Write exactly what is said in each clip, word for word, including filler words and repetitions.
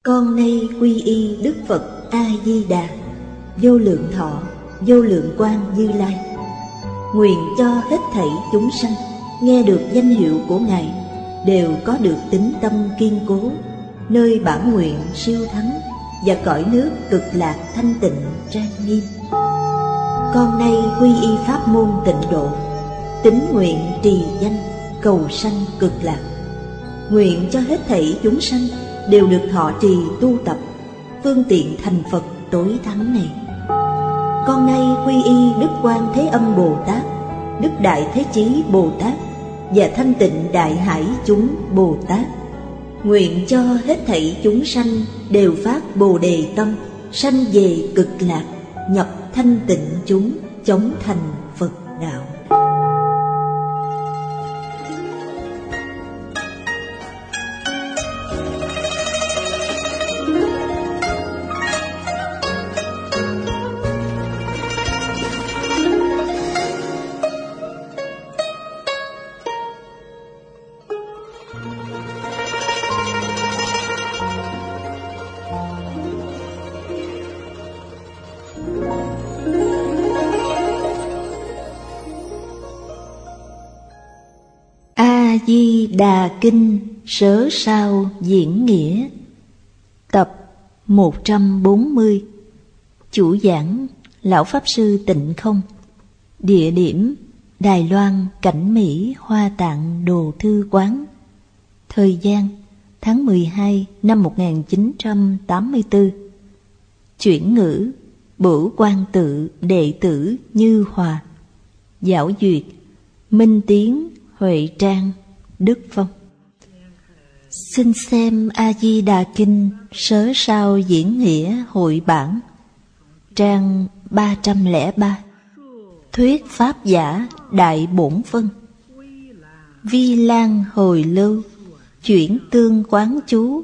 Con nay quy y Đức Phật A-di-đà, vô lượng thọ, vô lượng quang Như Lai. Nguyện cho hết thảy chúng sanh nghe được danh hiệu của Ngài đều có được tín tâm kiên cố, nơi bản nguyện siêu thắng và cõi nước cực lạc thanh tịnh trang nghiêm. Con nay quy y pháp môn tịnh độ, tín nguyện trì danh cầu sanh cực lạc. Nguyện cho hết thảy chúng sanh đều được thọ trì tu tập phương tiện thành Phật tối thắng này. Con nay quy y Đức Quan Thế Âm Bồ Tát, Đức Đại Thế Chí Bồ Tát và Thanh Tịnh Đại Hải chúng Bồ Tát. Nguyện cho hết thảy chúng sanh đều phát Bồ Đề tâm, sanh về cực lạc, nhập thanh tịnh chúng, chóng thành Phật đạo. A-di-đà Kinh Sớ Sao Diễn Nghĩa. Tập một trăm bốn mươi. Chủ giảng Lão Pháp Sư Tịnh Không. Địa điểm Đài Loan, Cảnh Mỹ, Hoa Tạng Đồ Thư Quán. Thời gian tháng mười hai năm một nghìn chín trăm tám mươi tư. Chuyển ngữ Bửu Quan Tự đệ tử Như Hòa. Giảo duyệt Minh Tiến, Huệ Trang, Đức Phong. Xin xem A-di-đà Kinh Sớ Sao Diễn Nghĩa hội bản, trang ba trăm lẻ ba. Thuyết Pháp Giả Đại Bổn Phân. Vi Lan Hồi Lưu, chuyển tương quán chú.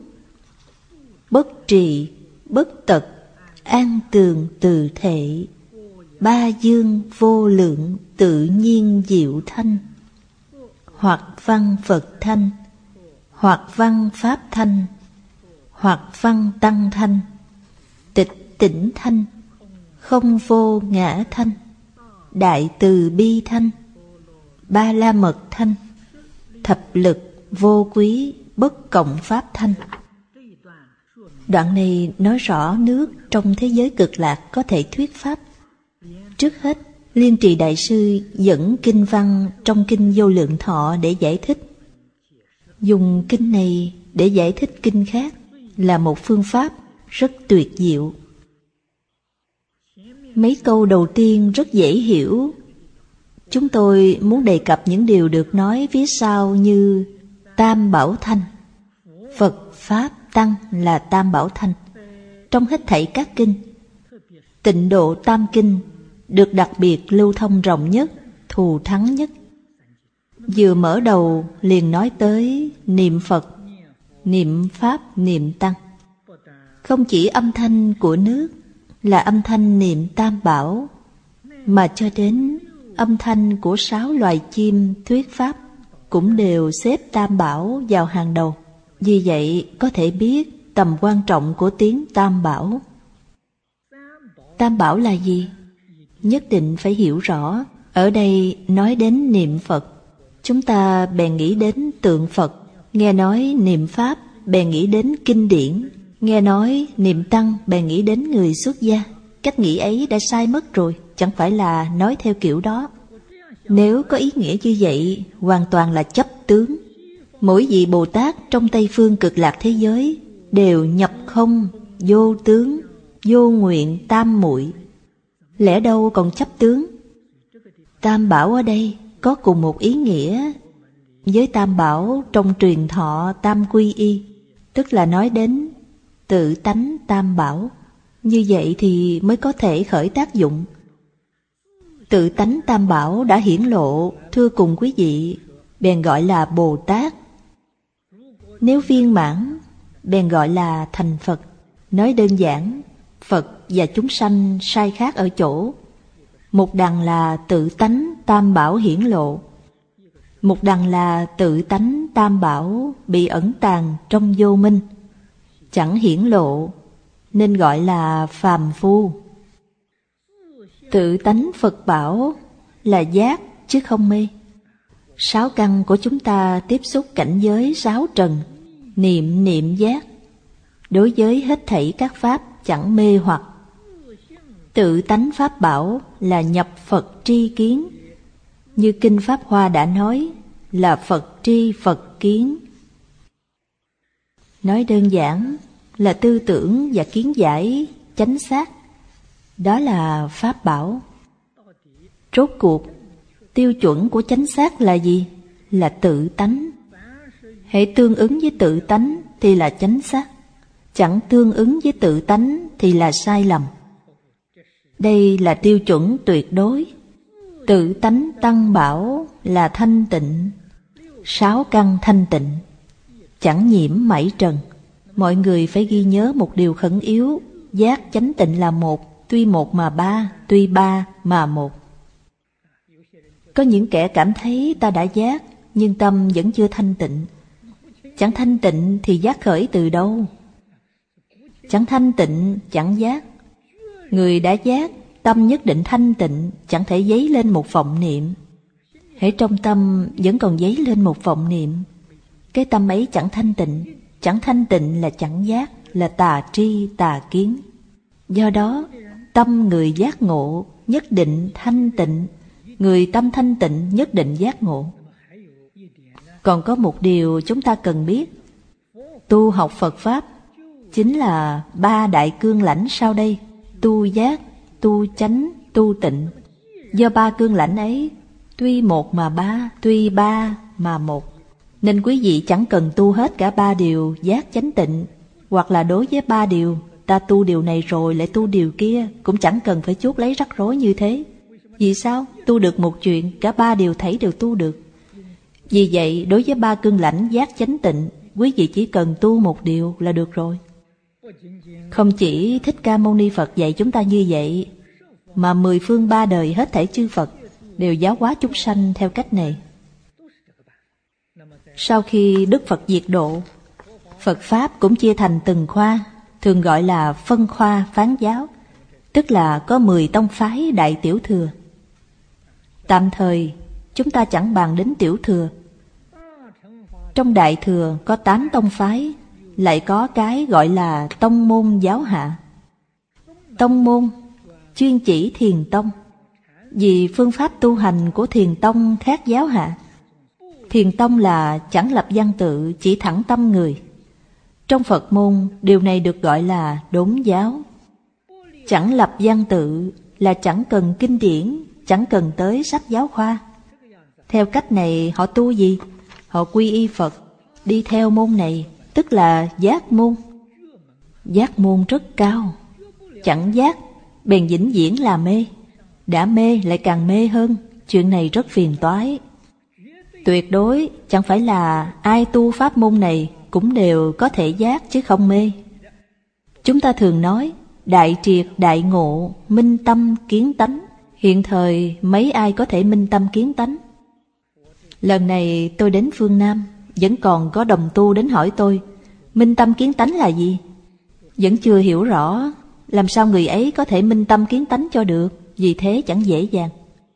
Bất trì, bất tật, an tường từ thể. Ba dương vô lượng, tự nhiên diệu thanh. Hoặc văn Phật thanh, hoặc văn Pháp thanh, hoặc văn Tăng thanh. Tịch tỉnh thanh, không vô ngã thanh. Đại từ bi thanh, ba la mật thanh. Thập lực vô quý, bất cộng pháp thanh. Đoạn này nói rõ nước trong thế giới cực lạc có thể thuyết pháp. Trước hết, Liên Trì Đại Sư dẫn kinh văn trong Kinh Vô Lượng Thọ để giải thích. Dùng kinh này để giải thích kinh khác là một phương pháp rất tuyệt diệu. Mấy câu đầu tiên rất dễ hiểu. Chúng tôi muốn đề cập những điều được nói phía sau như Tam Bảo Thanh. Phật, Pháp, Tăng là Tam Bảo Thanh trong hết thảy các kinh. Tịnh Độ Tam Kinh được đặc biệt lưu thông rộng nhất, thù thắng nhất. Vừa mở đầu liền nói tới niệm Phật, niệm Pháp, niệm Tăng. Không chỉ âm thanh của nước là âm thanh niệm Tam Bảo, mà cho đến âm thanh của sáu loài chim thuyết Pháp cũng đều xếp Tam Bảo vào hàng đầu. Vì vậy có thể biết tầm quan trọng của tiếng Tam Bảo. Tam Bảo là gì? Nhất định phải hiểu rõ. Ở đây nói đến niệm Phật, chúng ta bèn nghĩ đến tượng Phật. Nghe nói niệm Pháp, bèn nghĩ đến kinh điển. Nghe nói niệm Tăng, bèn nghĩ đến người xuất gia. Cách nghĩ ấy đã sai mất rồi, chẳng phải là nói theo kiểu đó. Nếu có ý nghĩa như vậy, hoàn toàn là chấp tướng. Mỗi vị Bồ Tát trong Tây Phương cực lạc thế giới đều nhập không, vô tướng, vô nguyện tam muội. Lẽ đâu còn chấp tướng? Tam Bảo ở đây có cùng một ý nghĩa với Tam Bảo trong truyền thọ Tam Quy Y, tức là nói đến tự tánh Tam Bảo. Như vậy thì mới có thể khởi tác dụng. Tự tánh Tam Bảo đã hiển lộ, thưa cùng quý vị, bèn gọi là Bồ Tát. Nếu viên mãn, bèn gọi là thành Phật. Nói đơn giản, Phật và chúng sanh sai khác ở chỗ. Một đằng là tự tánh Tam Bảo hiển lộ, một đằng là tự tánh Tam Bảo bị ẩn tàng trong vô minh. chẳng hiển lộ, nên gọi là phàm phu. Tự tánh Phật bảo là giác chứ không mê. Sáu căn của chúng ta tiếp xúc cảnh giới sáu trần, niệm niệm giác. Đối với hết thảy các pháp chẳng mê hoặc. Tự tánh pháp bảo là nhập Phật tri kiến. Như Kinh Pháp Hoa đã nói, là Phật tri Phật kiến. Nói đơn giản là tư tưởng và kiến giải chánh xác. Đó là pháp bảo. Rốt cuộc, tiêu chuẩn của chánh xác là gì? Là tự tánh. Hễ tương ứng với tự tánh thì là chánh xác, chẳng tương ứng với tự tánh thì là sai lầm. Đây là tiêu chuẩn tuyệt đối. Tự tánh tăng bảo là thanh tịnh, sáu căn thanh tịnh, chẳng nhiễm mảy trần. Mọi người phải ghi nhớ một điều khẩn yếu: giác chánh tịnh là một, tuy một mà ba, tuy ba mà một. Có những kẻ cảm thấy ta đã giác, nhưng tâm vẫn chưa thanh tịnh. Chẳng thanh tịnh thì giác khởi từ đâu? Chẳng thanh tịnh, chẳng giác. Người đã giác, tâm nhất định thanh tịnh, chẳng thể dấy lên một vọng niệm. Hễ trong tâm vẫn còn dấy lên một vọng niệm, cái tâm ấy chẳng thanh tịnh. Chẳng thanh tịnh là chẳng giác, là tà tri tà kiến. Do đó, tâm người giác ngộ nhất định thanh tịnh, người tâm thanh tịnh nhất định giác ngộ. Còn có một điều chúng ta cần biết: tu học Phật Pháp chính là ba đại cương lãnh sau đây: tu giác, tu chánh, tu tịnh. Do ba cương lãnh ấy, tuy một mà ba, tuy ba mà một, nên quý vị chẳng cần tu hết cả ba điều giác chánh tịnh, hoặc là đối với ba điều ta tu điều này rồi lại tu điều kia, cũng chẳng cần phải chuốc lấy rắc rối như thế. Vì sao? Tu được một chuyện, cả ba điều thảy đều tu được. Vì vậy, đối với ba cương lãnh giác chánh tịnh, quý vị chỉ cần tu một điều là được rồi. Không chỉ Thích Ca Mâu Ni Phật dạy chúng ta như vậy, mà mười phương ba đời hết thảy chư Phật đều giáo hóa chúng sanh theo cách này. Sau khi Đức Phật diệt độ, Phật Pháp cũng chia thành từng khoa, thường gọi là phân khoa phán giáo, tức là có mười tông phái đại tiểu thừa. Tạm thời, chúng ta chẳng bàn đến tiểu thừa. Trong đại thừa có tám tông phái, lại có cái gọi là tông môn giáo hạ. Tông môn chuyên chỉ thiền tông, vì phương pháp tu hành của thiền tông khác giáo hạ. Thiền tông là chẳng lập văn tự, chỉ thẳng tâm người. Trong Phật môn, điều này được gọi là đốn giáo. Chẳng lập văn tự là chẳng cần kinh điển, chẳng cần tới sách giáo khoa. Theo cách này họ tu gì? Họ quy y Phật, đi theo môn này, tức là giác môn. Giác môn rất cao. Chẳng giác, bèn vĩnh viễn là mê. Đã mê lại càng mê hơn, chuyện này rất phiền toái. Tuyệt đối chẳng phải là ai tu pháp môn này cũng đều có thể giác chứ không mê. Chúng ta thường nói đại triệt đại ngộ, minh tâm kiến tánh. Hiện thời mấy ai có thể minh tâm kiến tánh? Lần này tôi đến phương Nam, vẫn còn có đồng tu đến hỏi tôi, minh tâm kiến tánh là gì? Vẫn chưa hiểu rõ, làm sao người ấy có thể minh tâm kiến tánh cho được, vì thế chẳng dễ dàng.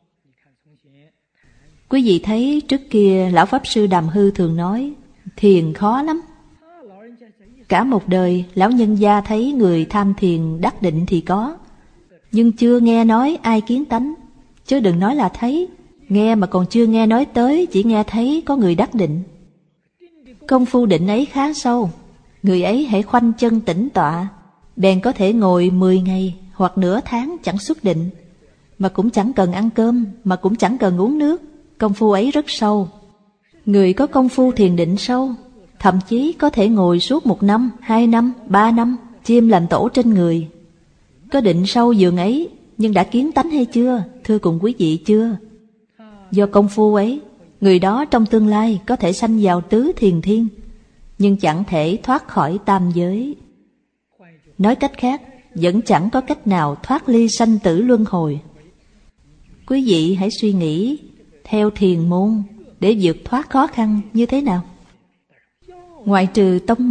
Quý vị thấy trước kia Lão Pháp Sư Đàm Hư thường nói, thiền khó lắm. Cả một đời, lão nhân gia thấy người tham thiền đắc định thì có, nhưng chưa nghe nói ai kiến tánh, chứ đừng nói là thấy. Nghe mà còn chưa nghe nói tới, chỉ nghe thấy có người đắc định. Công phu định ấy khá sâu, người ấy hãy khoanh chân tĩnh tọa, bèn có thể ngồi mười ngày hoặc nửa tháng chẳng xuất định, mà cũng chẳng cần ăn cơm, mà cũng chẳng cần uống nước. Công phu ấy rất sâu. Người có công phu thiền định sâu, thậm chí có thể ngồi suốt một năm, hai năm, ba năm, chim làm tổ trên người. Có định sâu dường ấy, nhưng đã kiến tánh hay chưa? Thưa cùng quý vị, chưa. Do công phu ấy, người đó trong tương lai có thể sanh vào tứ thiền thiên, nhưng chẳng thể thoát khỏi tam giới. Nói cách khác, vẫn chẳng có cách nào thoát ly sanh tử luân hồi. Quý vị hãy suy nghĩ, theo thiền môn để vượt thoát khó khăn như thế nào? Ngoại trừ tông môn,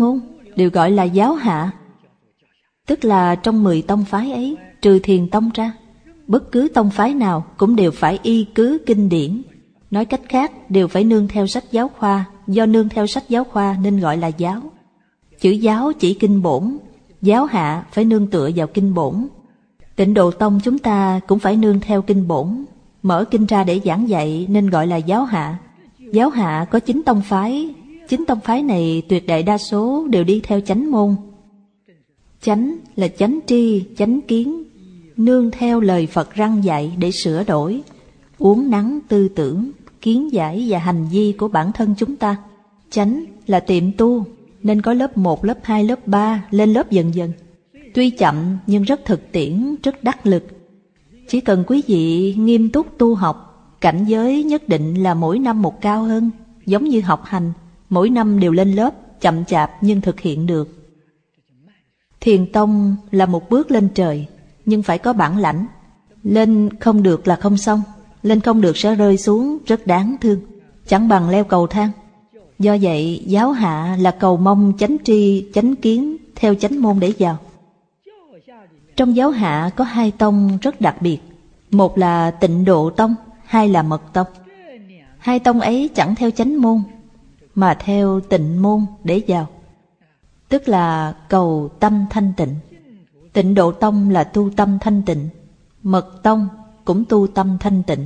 đều gọi là giáo hạ. Tức là trong mười tông phái ấy, trừ Thiền tông ra, bất cứ tông phái nào cũng đều phải y cứ kinh điển. Nói cách khác, đều phải nương theo sách giáo khoa. Do nương theo sách giáo khoa nên gọi là giáo. Chữ giáo chỉ kinh bổn, giáo hạ phải nương tựa vào kinh bổn. Tịnh Độ tông chúng ta cũng phải nương theo kinh bổn, mở kinh ra để giảng dạy nên gọi là giáo hạ. Giáo hạ có chín tông phái, chín tông phái này tuyệt đại đa số đều đi theo chánh môn. Chánh là chánh tri, chánh kiến, nương theo lời Phật răn dạy để sửa đổi, uốn nắn tư tưởng, kiến giải và hành vi của bản thân chúng ta. Chánh là tiệm tu, nên có lớp một, lớp hai, lớp ba, lên lớp dần dần. Tuy chậm nhưng rất thực tiễn, rất đắc lực. Chỉ cần quý vị nghiêm túc tu học, cảnh giới nhất định là mỗi năm một cao hơn. Giống như học hành, mỗi năm đều lên lớp, chậm chạp nhưng thực hiện được. Thiền tông là một bước lên trời, nhưng phải có bản lãnh. Lên không được là không xong, lên không được sẽ rơi xuống, rất đáng thương. Chẳng bằng leo cầu thang. Do vậy, giáo hạ là cầu mong chánh tri, chánh kiến, theo chánh môn để vào. Trong giáo hạ có hai tông rất đặc biệt. Một là Tịnh Độ tông, hai là Mật tông. Hai tông ấy chẳng theo chánh môn, mà theo tịnh môn để vào. Tức là cầu tâm thanh tịnh. Tịnh Độ tông là tu tâm thanh tịnh, Mật tông cũng tu tâm thanh tịnh.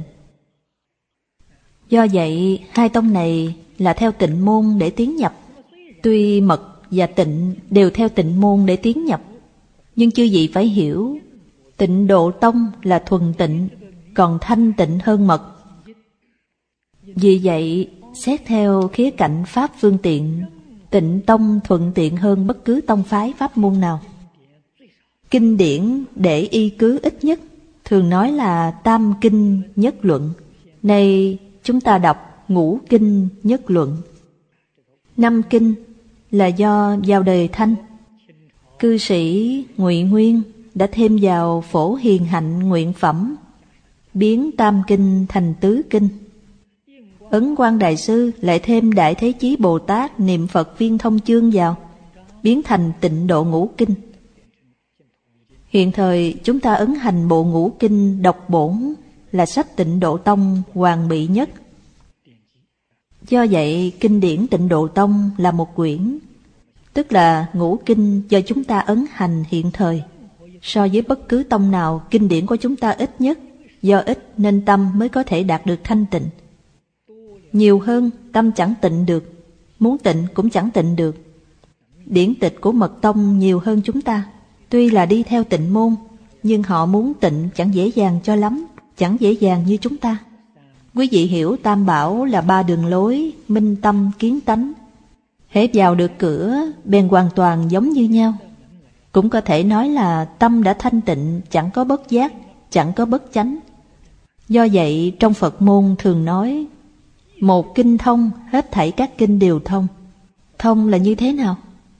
Do vậy, hai tông này là theo tịnh môn để tiến nhập. Tuy Mật và Tịnh đều theo tịnh môn để tiến nhập, nhưng chư vị phải hiểu, Tịnh Độ tông là thuần tịnh, còn thanh tịnh hơn Mật. Vì vậy, xét theo khía cạnh pháp phương tiện, Tịnh tông thuận tiện hơn bất cứ tông phái pháp môn nào. Kinh điển để y cứ ít nhất, thường nói là tam kinh nhất luận. Nay chúng ta đọc ngũ kinh nhất luận. Năm kinh là do vào đời Thanh, cư sĩ Ngụy Nguyên đã thêm vào Phổ Hiền Hạnh nguyện phẩm, biến tam kinh thành tứ kinh. Ấn Quang Đại Sư lại thêm Đại Thế Chí Bồ Tát niệm Phật Viên Thông Chương vào, biến thành Tịnh Độ Ngũ Kinh. Hiện thời chúng ta ấn hành bộ ngũ kinh độc bổn là sách Tịnh Độ Tông hoàn bị nhất. Do vậy, kinh điển Tịnh Độ Tông là một quyển, tức là ngũ kinh do chúng ta ấn hành hiện thời. So với bất cứ tông nào, kinh điển của chúng ta ít nhất, do ít nên tâm mới có thể đạt được thanh tịnh. Nhiều hơn, tâm chẳng tịnh được, muốn tịnh cũng chẳng tịnh được. Điển tịch của Mật tông nhiều hơn chúng ta, tuy là đi theo tịnh môn, nhưng họ muốn tịnh chẳng dễ dàng cho lắm, chẳng dễ dàng như chúng ta. Quý vị hiểu Tam Bảo là ba đường lối, minh tâm kiến tánh. Hễ vào được cửa, bèn hoàn toàn giống như nhau. Cũng có thể nói là tâm đã thanh tịnh, chẳng có bất giác, chẳng có bất chánh. Do vậy, trong Phật môn thường nói, một kinh thông, hết thảy các kinh đều thông. Thông là như thế nào?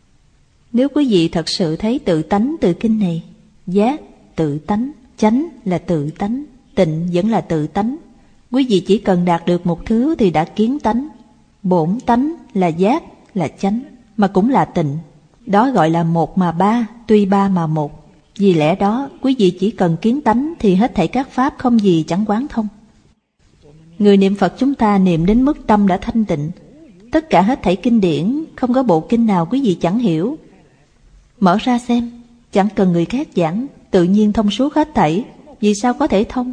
Nếu quý vị thật sự thấy tự tánh từ kinh này, giác tự tánh, chánh là tự tánh, tịnh vẫn là tự tánh, quý vị chỉ cần đạt được một thứ thì đã kiến tánh. Bổn tánh là giác, là chánh, mà cũng là tịnh. Đó gọi là một mà ba, tuy ba mà một. Vì lẽ đó, quý vị chỉ cần kiến tánh thì hết thảy các pháp không gì chẳng quán thông. Người niệm Phật chúng ta niệm đến mức tâm đã thanh tịnh. Tất cả hết thảy kinh điển, không có bộ kinh nào quý vị chẳng hiểu. Mở ra xem, chẳng cần người khác giảng, tự nhiên thông suốt hết thảy. Vì sao có thể thông?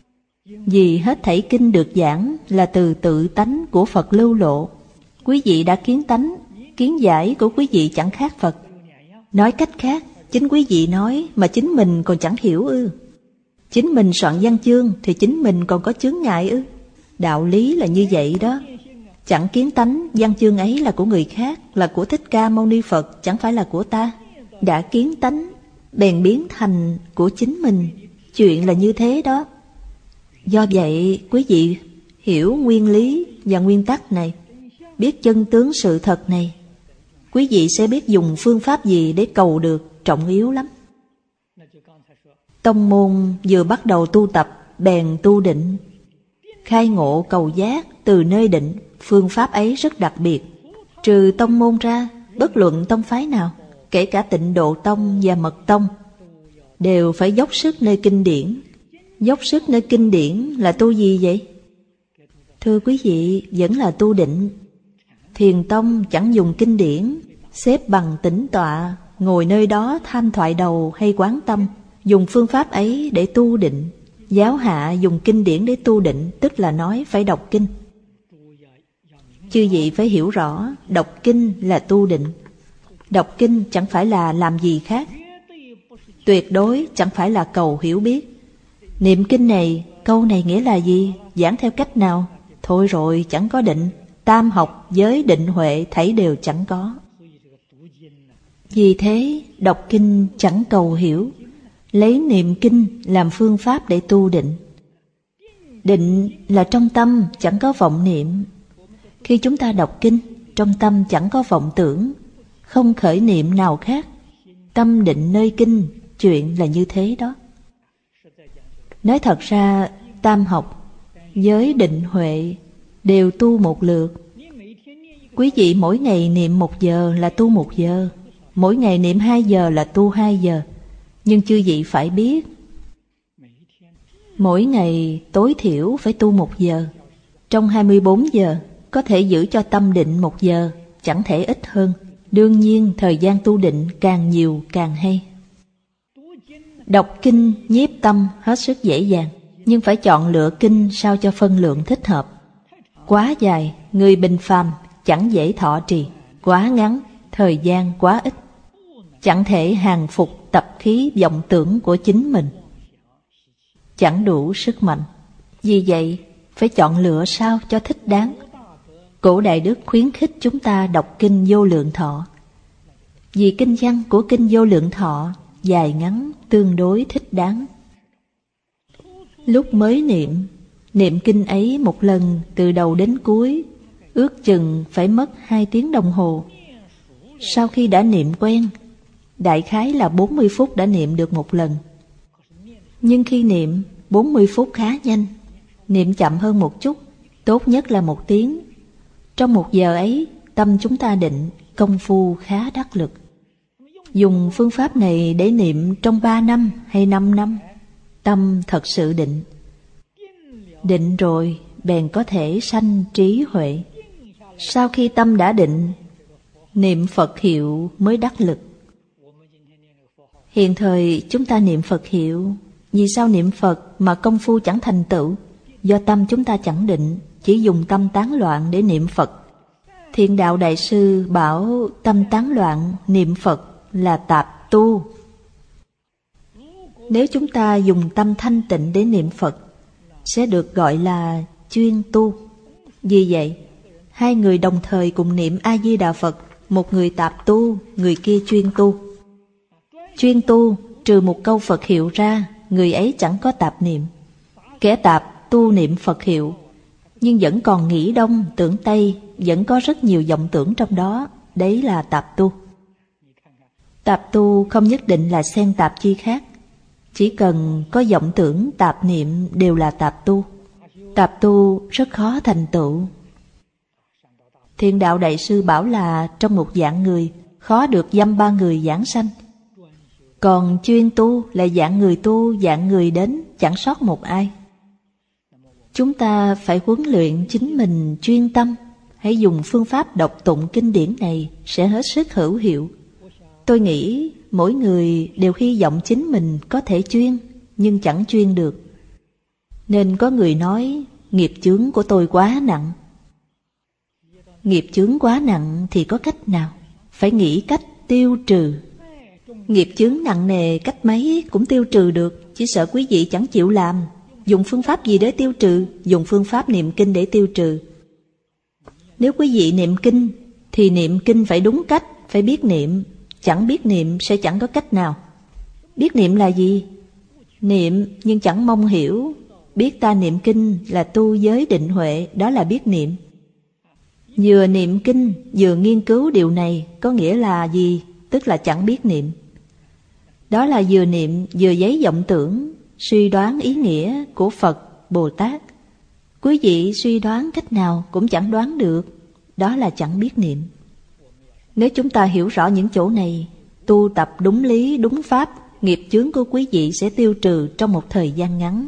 Vì hết thảy kinh được giảng là từ tự tánh của Phật lưu lộ. Quý vị đã kiến tánh, kiến giải của quý vị chẳng khác Phật. Nói cách khác, chính quý vị nói mà chính mình còn chẳng hiểu ư? Chính mình soạn văn chương thì chính mình còn có chướng ngại ư? Đạo lý là như vậy đó. Chẳng kiến tánh, văn chương ấy là của người khác, là của Thích Ca Mâu Ni Phật, chẳng phải là của ta. Đã kiến tánh, bèn biến thành của chính mình. Chuyện là như thế đó. Do vậy, quý vị hiểu nguyên lý và nguyên tắc này, biết chân tướng sự thật này, quý vị sẽ biết dùng phương pháp gì để cầu được, trọng yếu lắm. Tông môn vừa bắt đầu tu tập, bèn tu định. Khai ngộ cầu giác từ nơi định, phương pháp ấy rất đặc biệt. Trừ tông môn ra, bất luận tông phái nào, kể cả Tịnh Độ Tông và Mật Tông, đều phải dốc sức nơi kinh điển. Dốc sức nơi kinh điển là tu gì vậy? Thưa quý vị, vẫn là tu định. Thiền tông chẳng dùng kinh điển, xếp bằng tĩnh tọa, ngồi nơi đó tham thoại đầu hay quán tâm, dùng phương pháp ấy để tu định. Giáo hạ dùng kinh điển để tu định, tức là nói phải đọc kinh. Chư vị phải hiểu rõ, đọc kinh là tu định. Đọc kinh chẳng phải là làm gì khác, tuyệt đối chẳng phải là cầu hiểu biết. Niệm kinh này, câu này nghĩa là gì? Giảng theo cách nào? Thôi rồi, chẳng có định. Tam học, giới, định, huệ thảy đều chẳng có. Vì thế, đọc kinh chẳng cầu hiểu, lấy niệm kinh làm phương pháp để tu định. Định là trong tâm chẳng có vọng niệm. Khi chúng ta đọc kinh, trong tâm chẳng có vọng tưởng, không khởi niệm nào khác. Tâm định nơi kinh, chuyện là như thế đó. Nói thật ra, tam học, giới, định, huệ đều tu một lượt. Quý vị mỗi ngày niệm một giờ là tu một giờ, mỗi ngày niệm hai giờ là tu hai giờ. Nhưng chư vị phải biết, mỗi ngày tối thiểu phải tu một giờ. Trong hai mươi bốn giờ, có thể giữ cho tâm định một giờ, chẳng thể ít hơn. Đương nhiên, thời gian tu định càng nhiều càng hay. Đọc kinh nhiếp tâm hết sức dễ dàng, nhưng phải chọn lựa kinh sao cho phân lượng thích hợp. Quá dài, người bình phàm chẳng dễ thọ trì. Quá ngắn, thời gian quá ít, chẳng thể hàng phục tập khí vọng tưởng của chính mình, chẳng đủ sức mạnh. Vì vậy, phải chọn lựa sao cho thích đáng. Cổ Đại Đức khuyến khích chúng ta đọc kinh Vô Lượng Thọ, vì kinh văn của kinh Vô Lượng Thọ dài ngắn tương đối thích đáng. Lúc mới niệm, niệm kinh ấy một lần từ đầu đến cuối, ước chừng phải mất hai tiếng đồng hồ. Sau khi đã niệm quen, đại khái là bốn mươi phút đã niệm được một lần. Nhưng khi niệm, bốn mươi phút khá nhanh, niệm chậm hơn một chút, tốt nhất là một tiếng. Trong một giờ ấy, tâm chúng ta định, công phu khá đắc lực. Dùng phương pháp này để niệm trong ba năm hay năm năm, tâm thật sự định. Định rồi, bèn có thể sanh trí huệ. Sau khi tâm đã định, niệm Phật hiệu mới đắc lực. Hiện thời chúng ta niệm Phật hiệu, vì sao niệm Phật mà công phu chẳng thành tựu? Do tâm chúng ta chẳng định, chỉ dùng tâm tán loạn để niệm Phật. Thiện Đạo Đại Sư bảo tâm tán loạn niệm Phật là tạp tu. Nếu chúng ta dùng tâm thanh tịnh để niệm Phật, sẽ được gọi là chuyên tu. Vì vậy, hai người đồng thời cùng niệm A-di-đà Phật, một người tạp tu, người kia chuyên tu. Chuyên tu, trừ một câu Phật hiệu ra, người ấy chẳng có tạp niệm. Kẻ tạp tu niệm Phật hiệu, nhưng vẫn còn nghĩ đông, tưởng tây, vẫn có rất nhiều vọng tưởng trong đó, đấy là tạp tu. Tạp tu không nhất định là xen tạp chi khác, chỉ cần có vọng tưởng tạp niệm đều là tạp tu. Tạp tu rất khó thành tựu. Thiện Đạo Đại Sư bảo là trong một dạng người, khó được dăm ba người giảng sanh. Còn chuyên tu là dạng người tu, dạng người đến, chẳng sót một ai. Chúng ta phải huấn luyện chính mình chuyên tâm, hãy dùng phương pháp đọc tụng kinh điển này sẽ hết sức hữu hiệu. Tôi nghĩ mỗi người đều hy vọng chính mình có thể chuyên, nhưng chẳng chuyên được. Nên có người nói, nghiệp chướng của tôi quá nặng. Nghiệp chướng quá nặng thì có cách nào? Phải nghĩ cách tiêu trừ. Nghiệp chướng nặng nề cách mấy cũng tiêu trừ được, chỉ sợ quý vị chẳng chịu làm. Dùng phương pháp gì để tiêu trừ? Dùng phương pháp niệm kinh để tiêu trừ. Nếu quý vị niệm kinh, thì niệm kinh phải đúng cách, phải biết niệm. Chẳng biết niệm sẽ chẳng có cách nào. Biết niệm là gì? Niệm nhưng chẳng mong hiểu. Biết ta niệm kinh là tu giới định huệ, đó là biết niệm. Vừa niệm kinh, vừa nghiên cứu điều này, có nghĩa là gì? Tức là chẳng biết niệm. Đó là vừa niệm, vừa giấy vọng tưởng, suy đoán ý nghĩa của Phật, Bồ Tát. Quý vị suy đoán cách nào cũng chẳng đoán được, đó là chẳng biết niệm. Nếu chúng ta hiểu rõ những chỗ này, tu tập đúng lý, đúng pháp, nghiệp chướng của quý vị sẽ tiêu trừ trong một thời gian ngắn.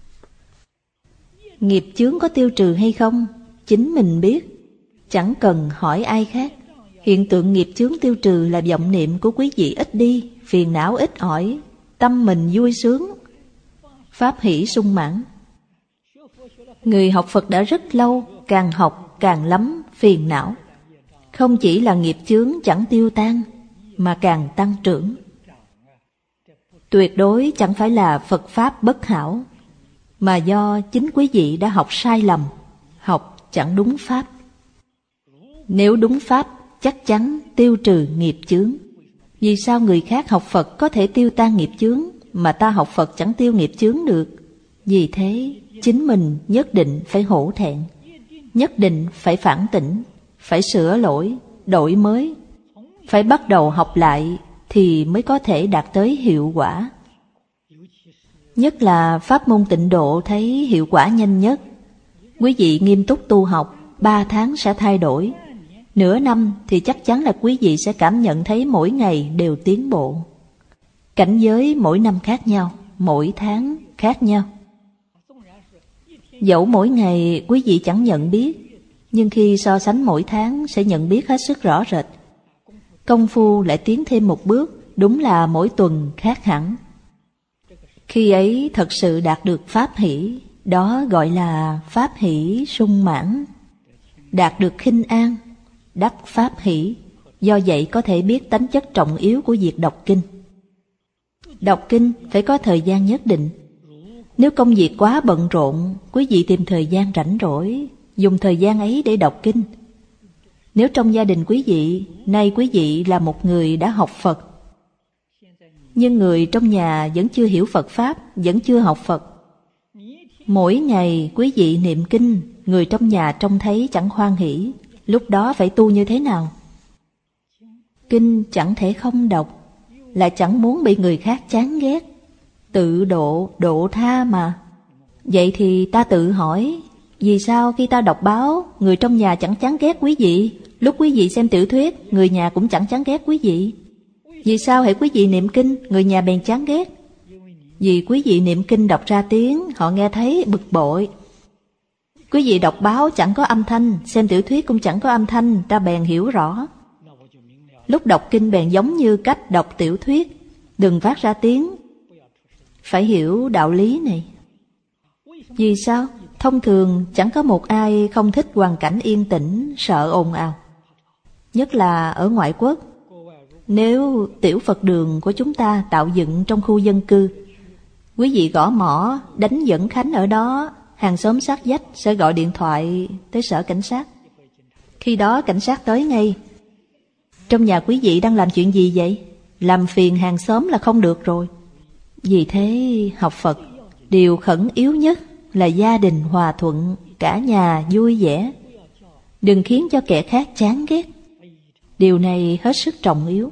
Nghiệp chướng có tiêu trừ hay không, chính mình biết, chẳng cần hỏi ai khác. Hiện tượng nghiệp chướng tiêu trừ là vọng niệm của quý vị ít đi, phiền não ít ỏi, tâm mình vui sướng, pháp hỷ sung mãn. Người học Phật đã rất lâu, càng học càng lắm phiền não. Không chỉ là nghiệp chướng chẳng tiêu tan, mà càng tăng trưởng. Tuyệt đối chẳng phải là Phật Pháp bất hảo, mà do chính quý vị đã học sai lầm, học chẳng đúng Pháp. Nếu đúng Pháp, chắc chắn tiêu trừ nghiệp chướng. Vì sao người khác học Phật có thể tiêu tan nghiệp chướng, mà ta học Phật chẳng tiêu nghiệp chướng được? Vì thế, chính mình nhất định phải hổ thẹn, nhất định phải phản tỉnh, phải sửa lỗi, đổi mới, phải bắt đầu học lại thì mới có thể đạt tới hiệu quả. Nhất là pháp môn tịnh độ thấy hiệu quả nhanh nhất. Quý vị nghiêm túc tu học, ba tháng sẽ thay đổi. Nửa năm thì chắc chắn là quý vị sẽ cảm nhận thấy mỗi ngày đều tiến bộ. Cảnh giới mỗi năm khác nhau, mỗi tháng khác nhau. Dẫu mỗi ngày quý vị chẳng nhận biết, nhưng khi so sánh mỗi tháng sẽ nhận biết hết sức rõ rệt. Công phu lại tiến thêm một bước, đúng là mỗi tuần khác hẳn. Khi ấy thật sự đạt được pháp hỷ, đó gọi là pháp hỷ sung mãn. Đạt được khinh an, đắc pháp hỷ. Do vậy có thể biết tánh chất trọng yếu của việc đọc kinh. Đọc kinh phải có thời gian nhất định. Nếu công việc quá bận rộn, quý vị tìm thời gian rảnh rỗi, dùng thời gian ấy để đọc kinh. Nếu trong gia đình quý vị, nay quý vị là một người đã học Phật, nhưng người trong nhà vẫn chưa hiểu Phật Pháp, vẫn chưa học Phật. Mỗi ngày quý vị niệm kinh, người trong nhà trông thấy chẳng hoan hỷ, lúc đó phải tu như thế nào? Kinh chẳng thể không đọc, lại chẳng muốn bị người khác chán ghét. Tự độ, độ tha mà. Vậy thì ta tự hỏi, vì sao khi ta đọc báo, người trong nhà chẳng chán ghét quý vị? Lúc quý vị xem tiểu thuyết, người nhà cũng chẳng chán ghét quý vị. Vì sao hễ quý vị niệm kinh, người nhà bèn chán ghét? Vì quý vị niệm kinh đọc ra tiếng, họ nghe thấy bực bội. Quý vị đọc báo chẳng có âm thanh, xem tiểu thuyết cũng chẳng có âm thanh, ta bèn hiểu rõ. Lúc đọc kinh bèn giống như cách đọc tiểu thuyết, đừng phát ra tiếng. Phải hiểu đạo lý này. Vì sao? Thông thường chẳng có một ai không thích hoàn cảnh yên tĩnh, sợ ồn ào. Nhất là ở ngoại quốc. Nếu tiểu Phật đường của chúng ta tạo dựng trong khu dân cư, quý vị gõ mõ, đánh dẫn khánh ở đó, hàng xóm sát vách sẽ gọi điện thoại tới sở cảnh sát. Khi đó cảnh sát tới ngay. Trong nhà quý vị đang làm chuyện gì vậy? Làm phiền hàng xóm là không được rồi. Vì thế học Phật, điều khẩn yếu nhất là gia đình hòa thuận, cả nhà vui vẻ. Đừng khiến cho kẻ khác chán ghét. Điều này hết sức trọng yếu.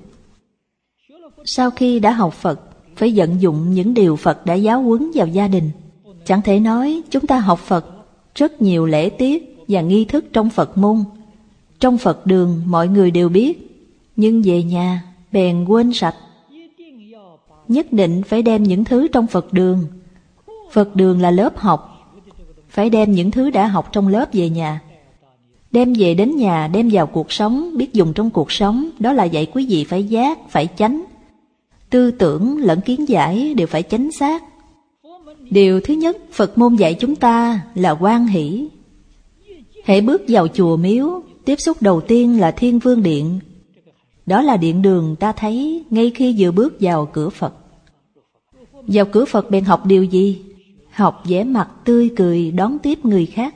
Sau khi đã học Phật, phải vận dụng những điều Phật đã giáo huấn vào gia đình. Chẳng thể nói chúng ta học Phật, rất nhiều lễ tiết và nghi thức trong Phật môn, trong Phật đường mọi người đều biết, nhưng về nhà bèn quên sạch. Nhất định phải đem những thứ trong Phật đường. Phật đường là lớp học, phải đem những thứ đã học trong lớp về nhà. Đem về đến nhà, đem vào cuộc sống, biết dùng trong cuộc sống. Đó là dạy quý vị phải giác, phải chánh. Tư tưởng lẫn kiến giải đều phải chánh xác. Điều thứ nhất Phật môn dạy chúng ta là hoan hỷ. Hễ bước vào chùa miếu, tiếp xúc đầu tiên là Thiên Vương Điện. Đó là điện đường ta thấy ngay khi vừa bước vào cửa Phật. Vào cửa Phật bèn học điều gì? Học vẻ mặt tươi cười đón tiếp người khác.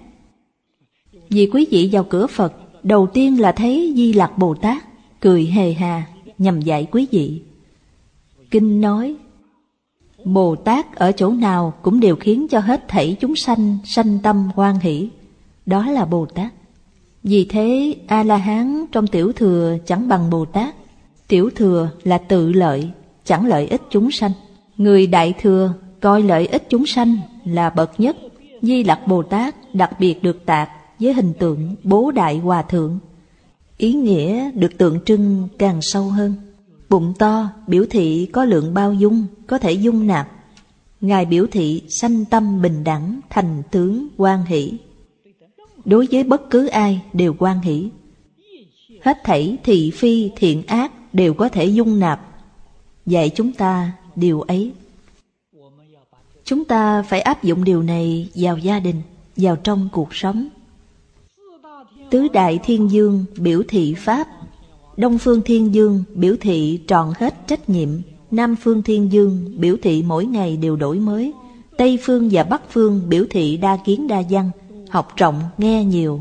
Vì quý vị vào cửa Phật, đầu tiên là thấy Di Lặc Bồ Tát cười hề hà nhằm dạy quý vị. Kinh nói, Bồ Tát ở chỗ nào cũng đều khiến cho hết thảy chúng sanh sanh tâm hoan hỷ. Đó là Bồ Tát. Vì thế A-la-hán trong tiểu thừa chẳng bằng Bồ Tát. Tiểu thừa là tự lợi, chẳng lợi ích chúng sanh. Người đại thừa coi lợi ích chúng sanh là bậc nhất. Di Lặc Bồ Tát đặc biệt được tạc với hình tượng Bố Đại Hòa Thượng. Ý nghĩa được tượng trưng càng sâu hơn. Bụng to biểu thị có lượng bao dung, có thể dung nạp. Ngài biểu thị sanh tâm bình đẳng, thành tướng hoan hỷ. Đối với bất cứ ai đều hoan hỷ. Hết thảy thị phi thiện ác đều có thể dung nạp. Dạy chúng ta điều ấy. Chúng ta phải áp dụng điều này vào gia đình, vào trong cuộc sống. Tứ đại thiên dương biểu thị pháp. Đông phương thiên dương biểu thị tròn hết trách nhiệm. Nam phương thiên dương biểu thị mỗi ngày đều đổi mới. Tây phương và Bắc phương biểu thị đa kiến đa văn, học rộng nghe nhiều.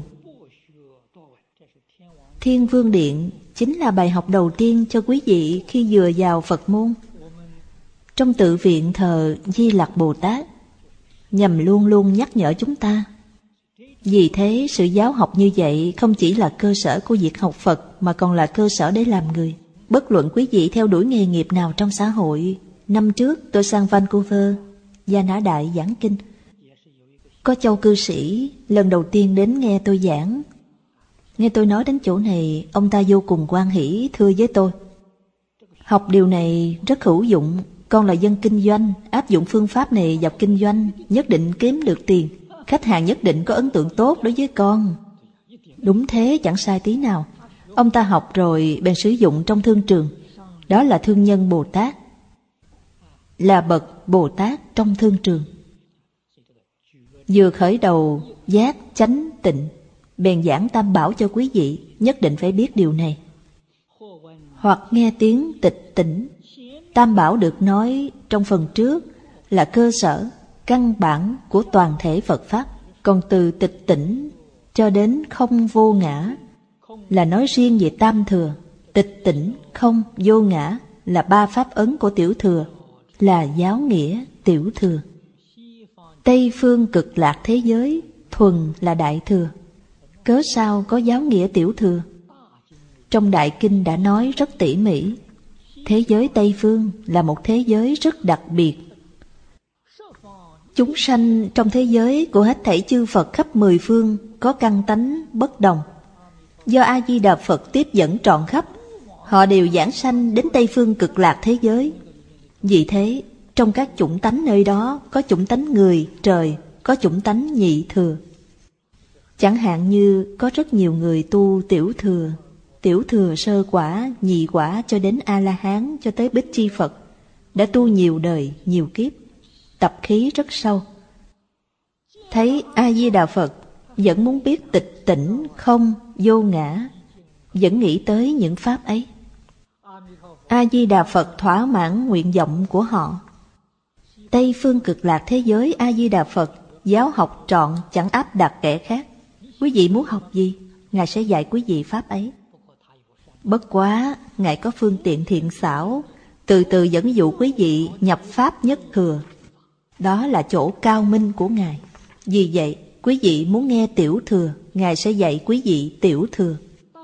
Thiên Vương Điện chính là bài học đầu tiên cho quý vị khi vừa vào Phật môn. Trong tự viện thờ Di Lặc Bồ Tát, nhằm luôn luôn nhắc nhở chúng ta. Vì thế sự giáo học như vậy không chỉ là cơ sở của việc học Phật, mà còn là cơ sở để làm người. Bất luận quý vị theo đuổi nghề nghiệp nào trong xã hội. Năm trước tôi sang Vancouver, Gia Nã Đại giảng kinh. Có châu cư sĩ lần đầu tiên đến nghe tôi giảng. Nghe tôi nói đến chỗ này, ông ta vô cùng hoan hỷ thưa với tôi: học điều này rất hữu dụng, con là dân kinh doanh, áp dụng phương pháp này vào kinh doanh nhất định kiếm được tiền, khách hàng nhất định có ấn tượng tốt đối với con. Đúng thế, chẳng sai tí nào. Ông ta học rồi bèn sử dụng trong thương trường. Đó là thương nhân Bồ Tát, là bậc Bồ Tát trong thương trường. Vừa khởi đầu giác chánh tịnh, bèn giảng Tam Bảo cho quý vị, nhất định phải biết điều này. Hoặc nghe tiếng tịch tỉnh. Tam Bảo được nói trong phần trước là cơ sở, căn bản của toàn thể Phật Pháp. Còn từ tịch tỉnh cho đến không vô ngã là nói riêng về Tam Thừa. Tịch tỉnh, không, vô ngã là ba pháp ấn của Tiểu Thừa, là giáo nghĩa Tiểu Thừa. Tây phương cực lạc thế giới thuần là Đại Thừa. Cớ sao có giáo nghĩa Tiểu Thừa? Trong Đại Kinh đã nói rất tỉ mỉ. Thế giới Tây phương là một thế giới rất đặc biệt. Chúng sanh trong thế giới của hết thảy chư Phật khắp mười phương có căn tánh bất đồng. Do A-di-đà Phật tiếp dẫn trọn khắp, họ đều giảng sanh đến Tây phương cực lạc thế giới. Vì thế, trong các chủng tánh nơi đó có chủng tánh người, trời, có chủng tánh nhị thừa. Chẳng hạn như có rất nhiều người tu tiểu thừa, tiểu thừa sơ quả, nhị quả cho đến A-la-hán, cho tới Bích Chi Phật, đã tu nhiều đời, nhiều kiếp, tập khí rất sâu. Thấy A-di-đà Phật vẫn muốn biết tịch tỉnh, không, vô ngã, vẫn nghĩ tới những pháp ấy. A-di-đà Phật thỏa mãn nguyện vọng của họ. Tây phương cực lạc thế giới A-di-đà Phật giáo học trọn, chẳng áp đặt kẻ khác. Quý vị muốn học gì, Ngài sẽ dạy quý vị pháp ấy. Bất quá, Ngài có phương tiện thiện xảo, từ từ dẫn dụ quý vị nhập pháp nhất thừa. Đó là chỗ cao minh của Ngài. Vì vậy, quý vị muốn nghe tiểu thừa, Ngài sẽ dạy quý vị tiểu thừa.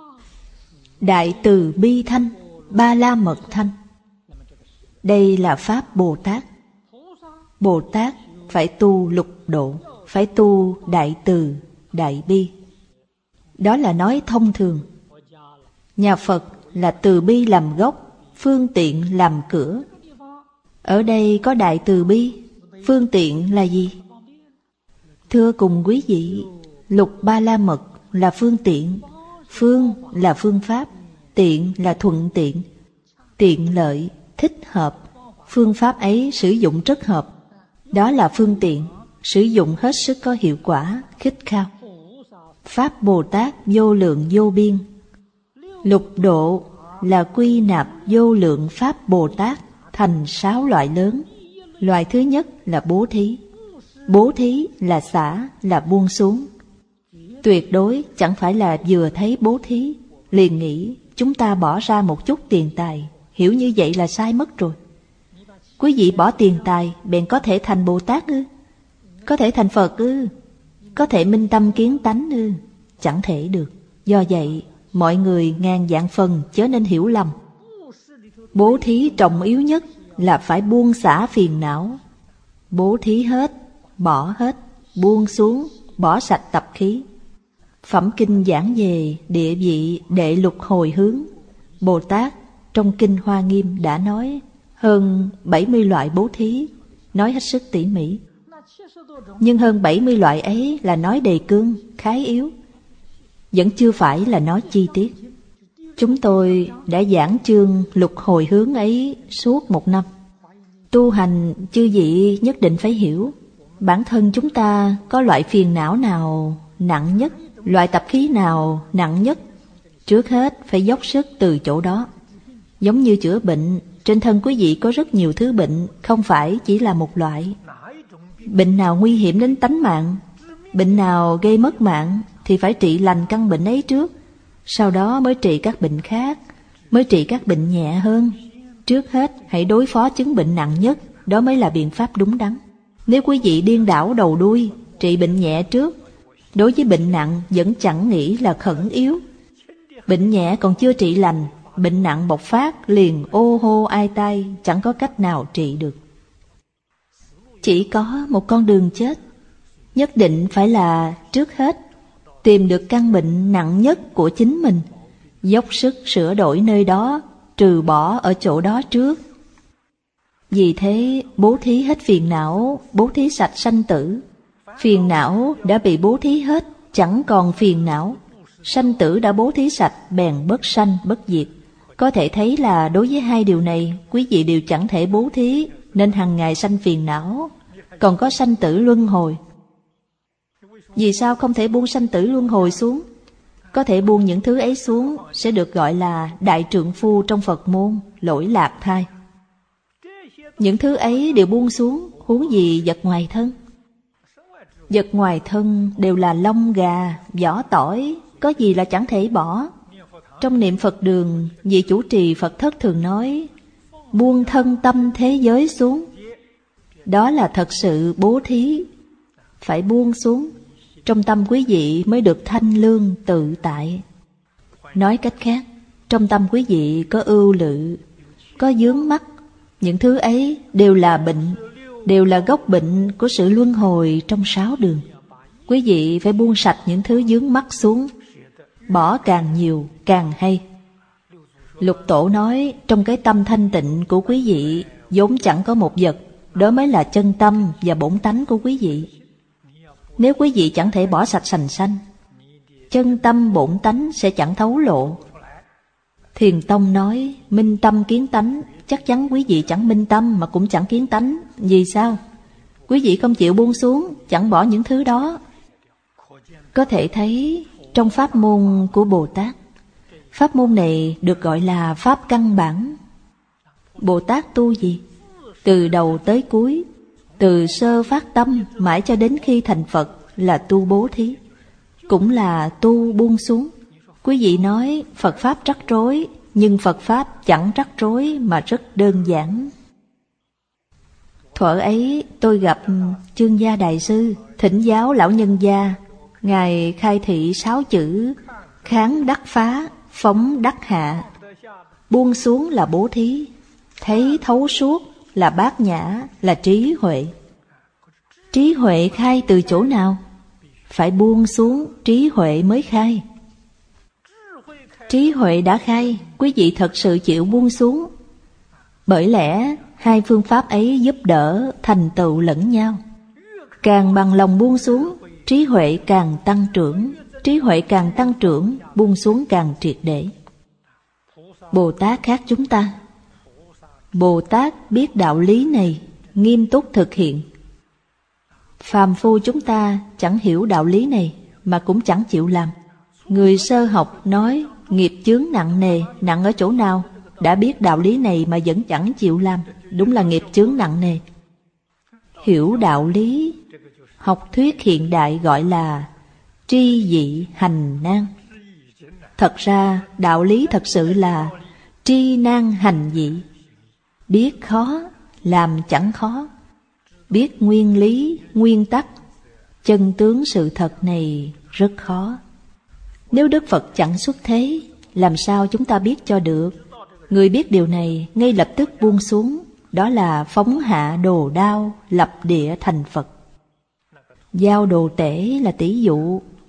Đại từ bi thanh, ba la mật thanh. Đây là pháp Bồ Tát. Bồ Tát phải tu lục độ, phải tu đại từ, đại bi. Đó là nói thông thường. Nhà Phật là từ bi làm gốc, phương tiện làm cửa. Ở đây có đại từ bi, phương tiện là gì? Thưa cùng quý vị, lục ba la mật là phương tiện. Phương là phương pháp, tiện là thuận tiện, tiện lợi, thích hợp. Phương pháp ấy sử dụng rất hợp. Đó là phương tiện, sử dụng hết sức có hiệu quả, khích khao. Pháp Bồ Tát vô lượng vô biên. Lục độ là quy nạp vô lượng Pháp Bồ Tát thành sáu loại lớn. Loại thứ nhất là bố thí. Bố thí là xả, là buông xuống. Tuyệt đối chẳng phải là vừa thấy bố thí liền nghĩ chúng ta bỏ ra một chút tiền tài, hiểu như vậy là sai mất rồi. Quý vị bỏ tiền tài bèn có thể thành Bồ Tát ư? Có thể thành Phật ư? Có thể minh tâm kiến tánh ư? Chẳng thể được. Do vậy, mọi người ngàn vạn phần chớ nên hiểu lầm. Bố thí trọng yếu nhất là phải buông xả phiền não. Bố thí hết, bỏ hết, buông xuống, bỏ sạch tập khí. Phẩm kinh giảng về địa vị đệ lục hồi hướng, Bồ Tát trong kinh Hoa Nghiêm đã nói hơn bảy mươi loại bố thí, nói hết sức tỉ mỉ. Nhưng hơn bảy mươi loại ấy là nói đề cương, khái yếu, vẫn chưa phải là nói chi tiết. Chúng tôi đã giảng chương lục hồi hướng ấy suốt một năm. Tu hành chư vị nhất định phải hiểu, bản thân chúng ta có loại phiền não nào nặng nhất, loại tập khí nào nặng nhất, trước hết phải dốc sức từ chỗ đó. Giống như chữa bệnh, trên thân quý vị có rất nhiều thứ bệnh, không phải chỉ là một loại. Bệnh nào nguy hiểm đến tánh mạng, bệnh nào gây mất mạng, thì phải trị lành căn bệnh ấy trước, sau đó mới trị các bệnh khác, mới trị các bệnh nhẹ hơn. Trước hết hãy đối phó chứng bệnh nặng nhất, đó mới là biện pháp đúng đắn. Nếu quý vị điên đảo đầu đuôi, trị bệnh nhẹ trước, đối với bệnh nặng vẫn chẳng nghĩ là khẩn yếu. Bệnh nhẹ còn chưa trị lành, bệnh nặng bộc phát liền ô hô ai tai, chẳng có cách nào trị được. Chỉ có một con đường chết, nhất định phải là trước hết tìm được căn bệnh nặng nhất của chính mình, dốc sức sửa đổi nơi đó, trừ bỏ ở chỗ đó trước. Vì thế bố thí hết phiền não, bố thí sạch sanh tử. Phiền não đã bị bố thí hết, chẳng còn phiền não. Sanh tử đã bố thí sạch, bèn bất sanh bất diệt. Có thể thấy là đối với hai điều này, quý vị đều chẳng thể bố thí, nên hàng ngày sanh phiền não, còn có sanh tử luân hồi. Vì sao không thể buông sanh tử luân hồi xuống? Có thể buông những thứ ấy xuống sẽ được gọi là đại trượng phu trong Phật môn, lỗi lạc thai. Những thứ ấy đều buông xuống, huống gì vật ngoài thân. Vật ngoài thân đều là lông gà, vỏ tỏi, có gì là chẳng thể bỏ. Trong niệm Phật đường, vị chủ trì Phật thất thường nói, buông thân tâm thế giới xuống. Đó là thật sự bố thí. Phải buông xuống, trong tâm quý vị mới được thanh lương tự tại. Nói cách khác, trong tâm quý vị có ưu lự, có vướng mắc, những thứ ấy đều là bệnh, đều là gốc bệnh của sự luân hồi trong sáu đường. Quý vị phải buông sạch những thứ vướng mắc xuống, bỏ càng nhiều càng hay. Lục Tổ nói, trong cái tâm thanh tịnh của quý vị vốn chẳng có một vật, đó mới là chân tâm và bổn tánh của quý vị. Nếu quý vị chẳng thể bỏ sạch sành sanh, chân tâm bổn tánh sẽ chẳng thấu lộ. Thiền Tông nói, minh tâm kiến tánh, chắc chắn quý vị chẳng minh tâm mà cũng chẳng kiến tánh. Vì sao? Quý vị không chịu buông xuống, chẳng bỏ những thứ đó. Có thể thấy trong pháp môn của Bồ Tát, pháp môn này được gọi là pháp căn bản. Bồ Tát tu gì? Từ đầu tới cuối, từ sơ phát tâm mãi cho đến khi thành Phật là tu bố thí, cũng là tu buông xuống. Quý vị nói Phật Pháp rắc rối, nhưng Phật Pháp chẳng rắc rối mà rất đơn giản. Thuở ấy tôi gặp Chương Gia Đại Sư, thỉnh giáo lão nhân gia. Ngài khai thị sáu chữ: kháng đắc phá, phóng đắc hạ. Buông xuống là bố thí, thấy thấu suốt là bát nhã, là trí huệ. Trí huệ khai từ chỗ nào? Phải buông xuống, trí huệ mới khai. Trí huệ đã khai, quý vị thật sự chịu buông xuống. Bởi lẽ hai phương pháp ấy giúp đỡ thành tựu lẫn nhau. Càng bằng lòng buông xuống, trí huệ càng tăng trưởng. Trí huệ càng tăng trưởng, buông xuống càng triệt để. Bồ Tát khác chúng ta. Bồ Tát biết đạo lý này, nghiêm túc thực hiện. Phàm phu chúng ta chẳng hiểu đạo lý này mà cũng chẳng chịu làm. Người sơ học nói nghiệp chướng nặng nề, nặng ở chỗ nào? Đã biết đạo lý này mà vẫn chẳng chịu làm, đúng là nghiệp chướng nặng nề. Hiểu đạo lý, học thuyết hiện đại gọi là tri dị hành nan. Thật ra đạo lý thật sự là tri nan hành dị. Biết khó, làm chẳng khó. Biết nguyên lý, nguyên tắc, chân tướng sự thật này rất khó. Nếu Đức Phật chẳng xuất thế, làm sao chúng ta biết cho được? Người biết điều này ngay lập tức buông xuống, đó là phóng hạ đồ đao, lập địa thành Phật. Giao đồ tể là tỷ dụ,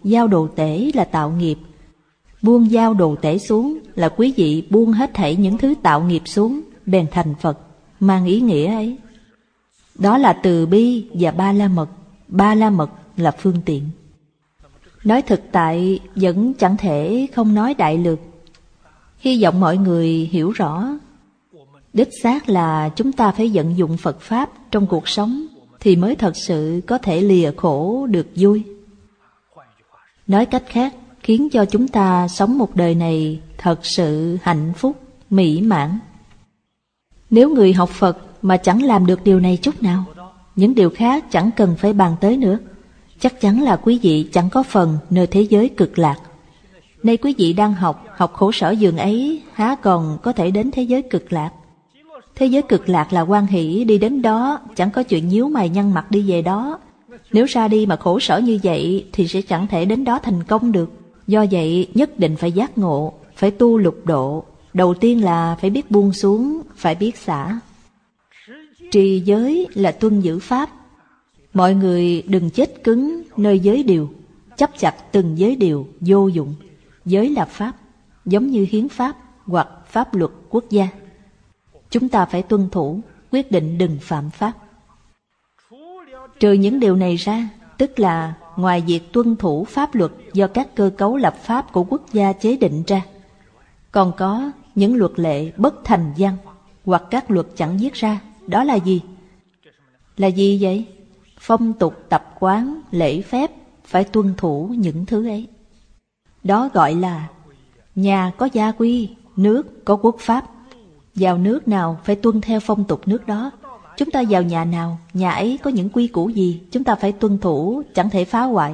Giao đồ tể là tạo nghiệp. Buông giao đồ tể xuống là quý vị buông hết thảy những thứ tạo nghiệp xuống, bèn thành Phật, mang ý nghĩa ấy. Đó là từ bi và ba la mật. Ba la mật là phương tiện. Nói thực tại vẫn chẳng thể không nói đại lược. Hy vọng mọi người hiểu rõ. Đích xác là chúng ta phải vận dụng Phật Pháp trong cuộc sống thì mới thật sự có thể lìa khổ được vui. Nói cách khác, khiến cho chúng ta sống một đời này thật sự hạnh phúc, mỹ mãn. Nếu người học Phật mà chẳng làm được điều này chút nào, những điều khác chẳng cần phải bàn tới nữa. Chắc chắn là quý vị chẳng có phần nơi thế giới cực lạc. Nay quý vị đang học, học khổ sở giường ấy, há còn có thể đến thế giới cực lạc. Thế giới cực lạc là hoan hỷ, đi đến đó chẳng có chuyện nhíu mày nhăn mặt đi về đó. Nếu ra đi mà khổ sở như vậy thì sẽ chẳng thể đến đó thành công được. Do vậy nhất định phải giác ngộ, phải tu lục độ. Đầu tiên là phải biết buông xuống, phải biết xả. Trì giới là tuân giữ Pháp. Mọi người đừng chết cứng nơi giới điều, chấp chặt từng giới điều vô dụng. Giới là Pháp, giống như hiến pháp hoặc pháp luật quốc gia. Chúng ta phải tuân thủ, quyết định đừng phạm pháp. Trừ những điều này ra, tức là ngoài việc tuân thủ pháp luật do các cơ cấu lập pháp của quốc gia chế định ra, còn có những luật lệ bất thành văn hoặc các luật chẳng viết ra. Đó là gì? Là gì vậy? Phong tục tập quán, lễ phép, phải tuân thủ những thứ ấy. Đó gọi là nhà có gia quy, nước có quốc pháp. Vào nước nào phải tuân theo phong tục nước đó. Chúng ta vào nhà nào, nhà ấy có những quy củ gì, chúng ta phải tuân thủ, chẳng thể phá hoại.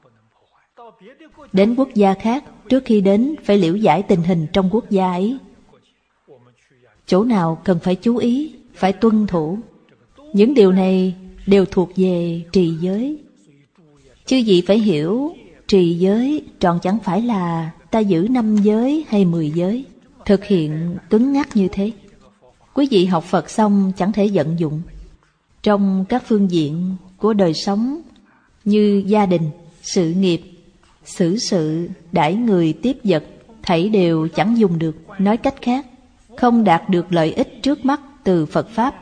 Đến quốc gia khác, trước khi đến phải liễu giải tình hình trong quốc gia ấy. Chỗ nào cần phải chú ý, phải tuân thủ. Những điều này đều thuộc về trì giới. Chư vị phải hiểu, trì giới trọn chẳng phải là ta giữ năm giới hay mười giới, thực hiện cứng ngắc như thế. Quý vị học Phật xong chẳng thể vận dụng trong các phương diện của đời sống như gia đình, sự nghiệp, xử sự, đãi người tiếp vật, thảy đều chẳng dùng được. Nói cách khác, không đạt được lợi ích trước mắt từ Phật Pháp.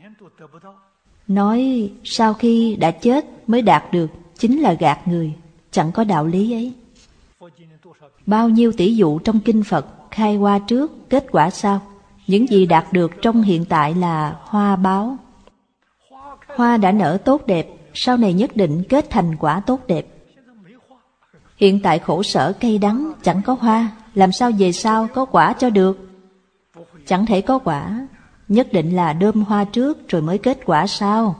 Nói sau khi đã chết mới đạt được chính là gạt người, chẳng có đạo lý ấy. Bao nhiêu tỷ dụ trong kinh Phật khai hoa trước, kết quả sau. Những gì đạt được trong hiện tại là hoa báo. Hoa đã nở tốt đẹp, sau này nhất định kết thành quả tốt đẹp. Hiện tại khổ sở cay đắng, chẳng có hoa, làm sao về sau có quả cho được? Chẳng thể có quả, nhất định là đơm hoa trước rồi mới kết quả sau.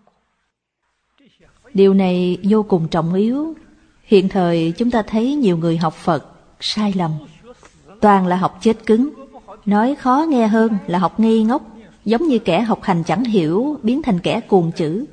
Điều này vô cùng trọng yếu. Hiện thời chúng ta thấy nhiều người học Phật sai lầm, toàn là học chết cứng. Nói khó nghe hơn là học ngây ngốc, giống như kẻ học hành chẳng hiểu, biến thành kẻ cuồng chữ.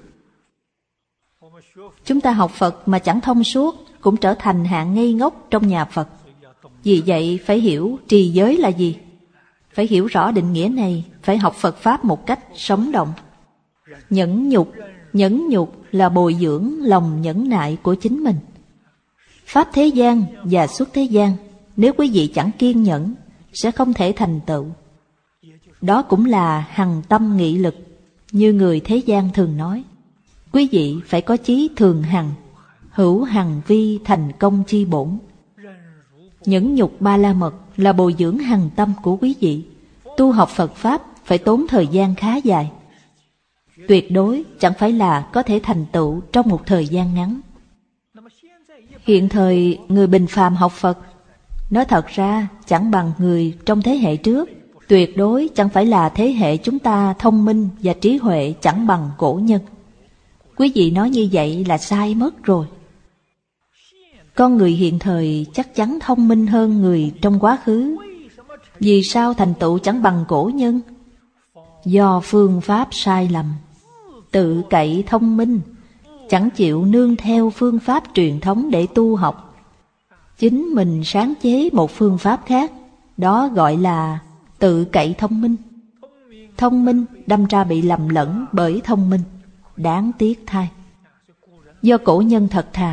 Chúng ta học Phật mà chẳng thông suốt, cũng trở thành hạng ngây ngốc trong nhà Phật. Vì vậy phải hiểu trì giới là gì. Phải hiểu rõ định nghĩa này, phải học Phật Pháp một cách sống động. Nhẫn nhục, nhẫn nhục là bồi dưỡng lòng nhẫn nại của chính mình. Pháp thế gian và xuất thế gian, nếu quý vị chẳng kiên nhẫn, sẽ không thể thành tựu. Đó cũng là hằng tâm nghị lực, như người thế gian thường nói. Quý vị phải có chí thường hằng, hữu hằng vi thành công chi bổn. Nhẫn nhục ba la mật là bồi dưỡng hằng tâm của quý vị. Tu học Phật Pháp phải tốn thời gian khá dài. Tuyệt đối chẳng phải là có thể thành tựu trong một thời gian ngắn. Hiện thời người bình phàm học Phật, nói thật ra chẳng bằng người trong thế hệ trước. Tuyệt đối chẳng phải là thế hệ chúng ta thông minh và trí huệ chẳng bằng cổ nhân. Quý vị nói như vậy là sai mất rồi. Con người hiện thời chắc chắn thông minh hơn người trong quá khứ. Vì sao thành tựu chẳng bằng cổ nhân? Do phương pháp sai lầm, tự cậy thông minh, chẳng chịu nương theo phương pháp truyền thống để tu học. Chính mình sáng chế một phương pháp khác, đó gọi là tự cậy thông minh. Thông minh đâm ra bị lầm lẫn bởi thông minh, đáng tiếc thay. Do cổ nhân thật thà,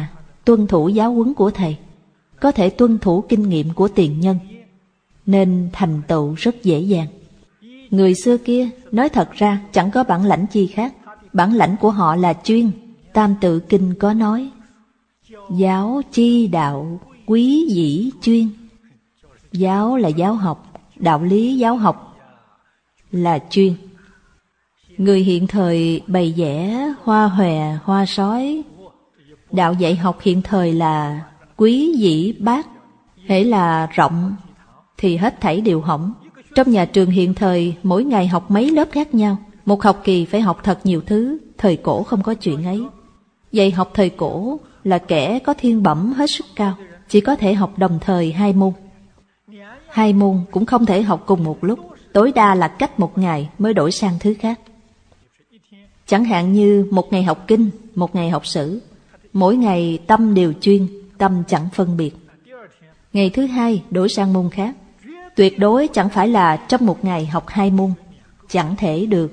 tuân thủ giáo huấn của thầy, có thể tuân thủ kinh nghiệm của tiền nhân, nên thành tựu rất dễ dàng. Người xưa kia nói thật ra chẳng có bản lãnh chi khác. Bản lãnh của họ là chuyên. Tam Tự Kinh có nói: giáo chi đạo, quý dĩ chuyên. Giáo là giáo học, đạo lý giáo học là chuyên. Người hiện thời bày vẽ hoa hòe, hoa sói. Đạo dạy học hiện thời là quý dĩ bác. Hễ là rộng thì hết thảy đều hỏng. Trong nhà trường hiện thời mỗi ngày học mấy lớp khác nhau. Một học kỳ phải học thật nhiều thứ. Thời cổ không có chuyện ấy. Dạy học thời cổ là kẻ có thiên bẩm hết sức cao, chỉ có thể học đồng thời hai môn. Hai môn cũng không thể học cùng một lúc, tối đa là cách một ngày mới đổi sang thứ khác. Chẳng hạn như một ngày học kinh, một ngày học sử. Mỗi ngày tâm đều chuyên, tâm chẳng phân biệt. Ngày thứ hai đổi sang môn khác. Tuyệt đối chẳng phải là trong một ngày học hai môn, chẳng thể được.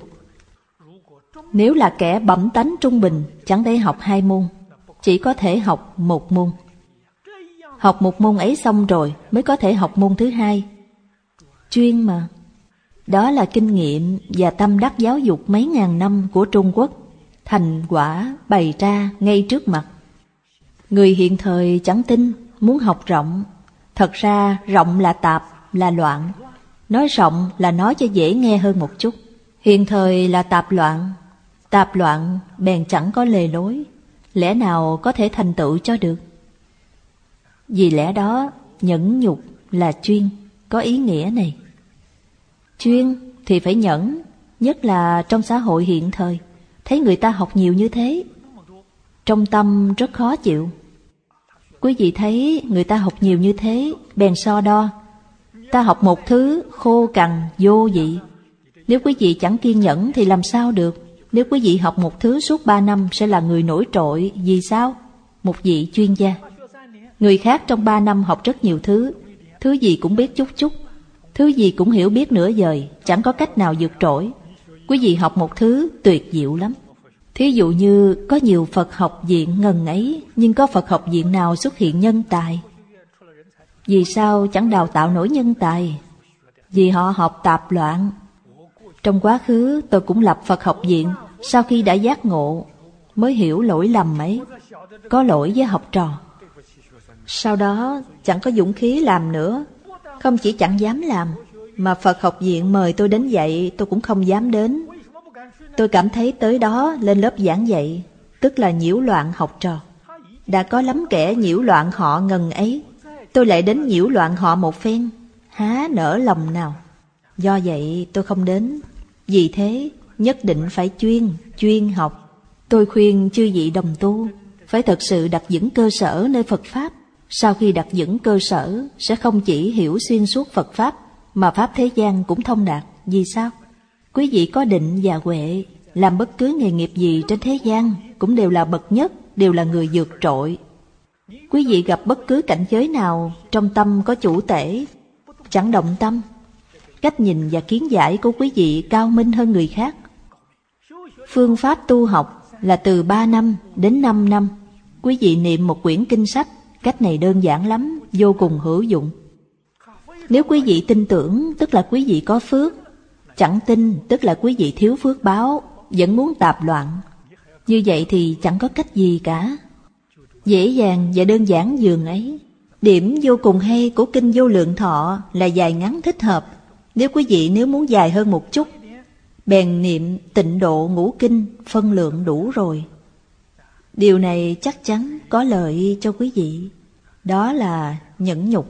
Nếu là kẻ bẩm tánh trung bình, chẳng thể học hai môn, chỉ có thể học một môn. Học một môn ấy xong rồi mới có thể học môn thứ hai. Chuyên mà. Đó là kinh nghiệm và tâm đắc giáo dục mấy ngàn năm của Trung Quốc. Thành quả bày ra ngay trước mặt. Người hiện thời chẳng tin, muốn học rộng. Thật ra rộng là tạp, là loạn. Nói rộng là nói cho dễ nghe hơn một chút. Hiện thời là tạp loạn. Tạp loạn bèn chẳng có lề lối. Lẽ nào có thể thành tựu cho được? Vì lẽ đó nhẫn nhục là chuyên, có ý nghĩa này. Chuyên thì phải nhẫn, nhất là trong xã hội hiện thời. Thấy người ta học nhiều như thế, trong tâm rất khó chịu. Quý vị thấy người ta học nhiều như thế, bèn so đo. Ta học một thứ khô cằn, vô vị. Nếu quý vị chẳng kiên nhẫn thì làm sao được? Nếu quý vị học một thứ suốt ba năm sẽ là người nổi trội. Vì sao? Một vị chuyên gia. Người khác trong ba năm học rất nhiều thứ, thứ gì cũng biết chút chút, thứ gì cũng hiểu biết nửa vời, chẳng có cách nào vượt trội. Quý vị học một thứ tuyệt diệu lắm. Thí dụ như có nhiều Phật học viện ngần ấy, nhưng có Phật học viện nào xuất hiện nhân tài? Vì sao chẳng đào tạo nổi nhân tài? Vì họ học tạp loạn. Trong quá khứ tôi cũng lập Phật học viện, sau khi đã giác ngộ mới hiểu lỗi lầm ấy, có lỗi với học trò. Sau đó chẳng có dũng khí làm nữa. Không chỉ chẳng dám làm, mà Phật học viện mời tôi đến dạy tôi cũng không dám đến. Tôi cảm thấy tới đó lên lớp giảng dạy tức là nhiễu loạn học trò. Đã có lắm kẻ nhiễu loạn họ ngần ấy, tôi lại đến nhiễu loạn họ một phen, há nỡ lòng nào. Do vậy tôi không đến. Vì thế nhất định phải chuyên, chuyên học. Tôi khuyên chư vị đồng tu phải thật sự đặt vững cơ sở nơi Phật Pháp. Sau khi đặt vững cơ sở, sẽ không chỉ hiểu xuyên suốt Phật Pháp, mà Pháp thế gian cũng thông đạt. Vì sao? Quý vị có định và huệ, làm bất cứ nghề nghiệp gì trên thế gian cũng đều là bậc nhất, đều là người vượt trội. Quý vị gặp bất cứ cảnh giới nào, trong tâm có chủ tể, chẳng động tâm. Cách nhìn và kiến giải của quý vị cao minh hơn người khác. Phương pháp tu học là từ ba năm đến năm năm. Quý vị niệm một quyển kinh sách, cách này đơn giản lắm, vô cùng hữu dụng. Nếu quý vị tin tưởng, tức là quý vị có phước. Chẳng tin, tức là quý vị thiếu phước báo, vẫn muốn tạp loạn. Như vậy thì chẳng có cách gì cả. Dễ dàng và đơn giản dường ấy. Điểm vô cùng hay của Kinh Vô Lượng Thọ là dài ngắn thích hợp. Nếu quý vị nếu muốn dài hơn một chút, bèn niệm Tịnh Độ Ngũ Kinh, phân lượng đủ rồi. Điều này chắc chắn có lợi cho quý vị. Đó là nhẫn nhục.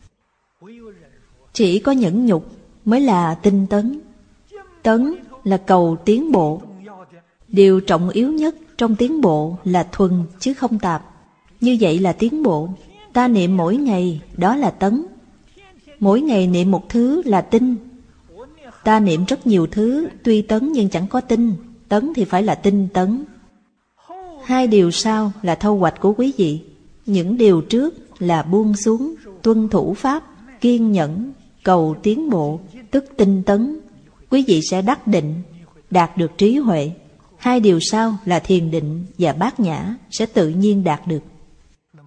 Chỉ có nhẫn nhục mới là tinh tấn. Tấn là cầu tiến bộ. Điều trọng yếu nhất trong tiến bộ là thuần chứ không tạp. Như vậy là tiến bộ. Ta niệm mỗi ngày, đó là tấn. Mỗi ngày niệm một thứ là tinh. Ta niệm rất nhiều thứ, tuy tấn nhưng chẳng có tinh. Tấn thì phải là tinh tấn. Hai điều sau là thâu hoạch của quý vị. Những điều trước là buông xuống, tuân thủ pháp, kiên nhẫn, cầu tiến bộ, tức tinh tấn. Quý vị sẽ đắc định, đạt được trí huệ. Hai điều sau là thiền định và bát nhã, sẽ tự nhiên đạt được.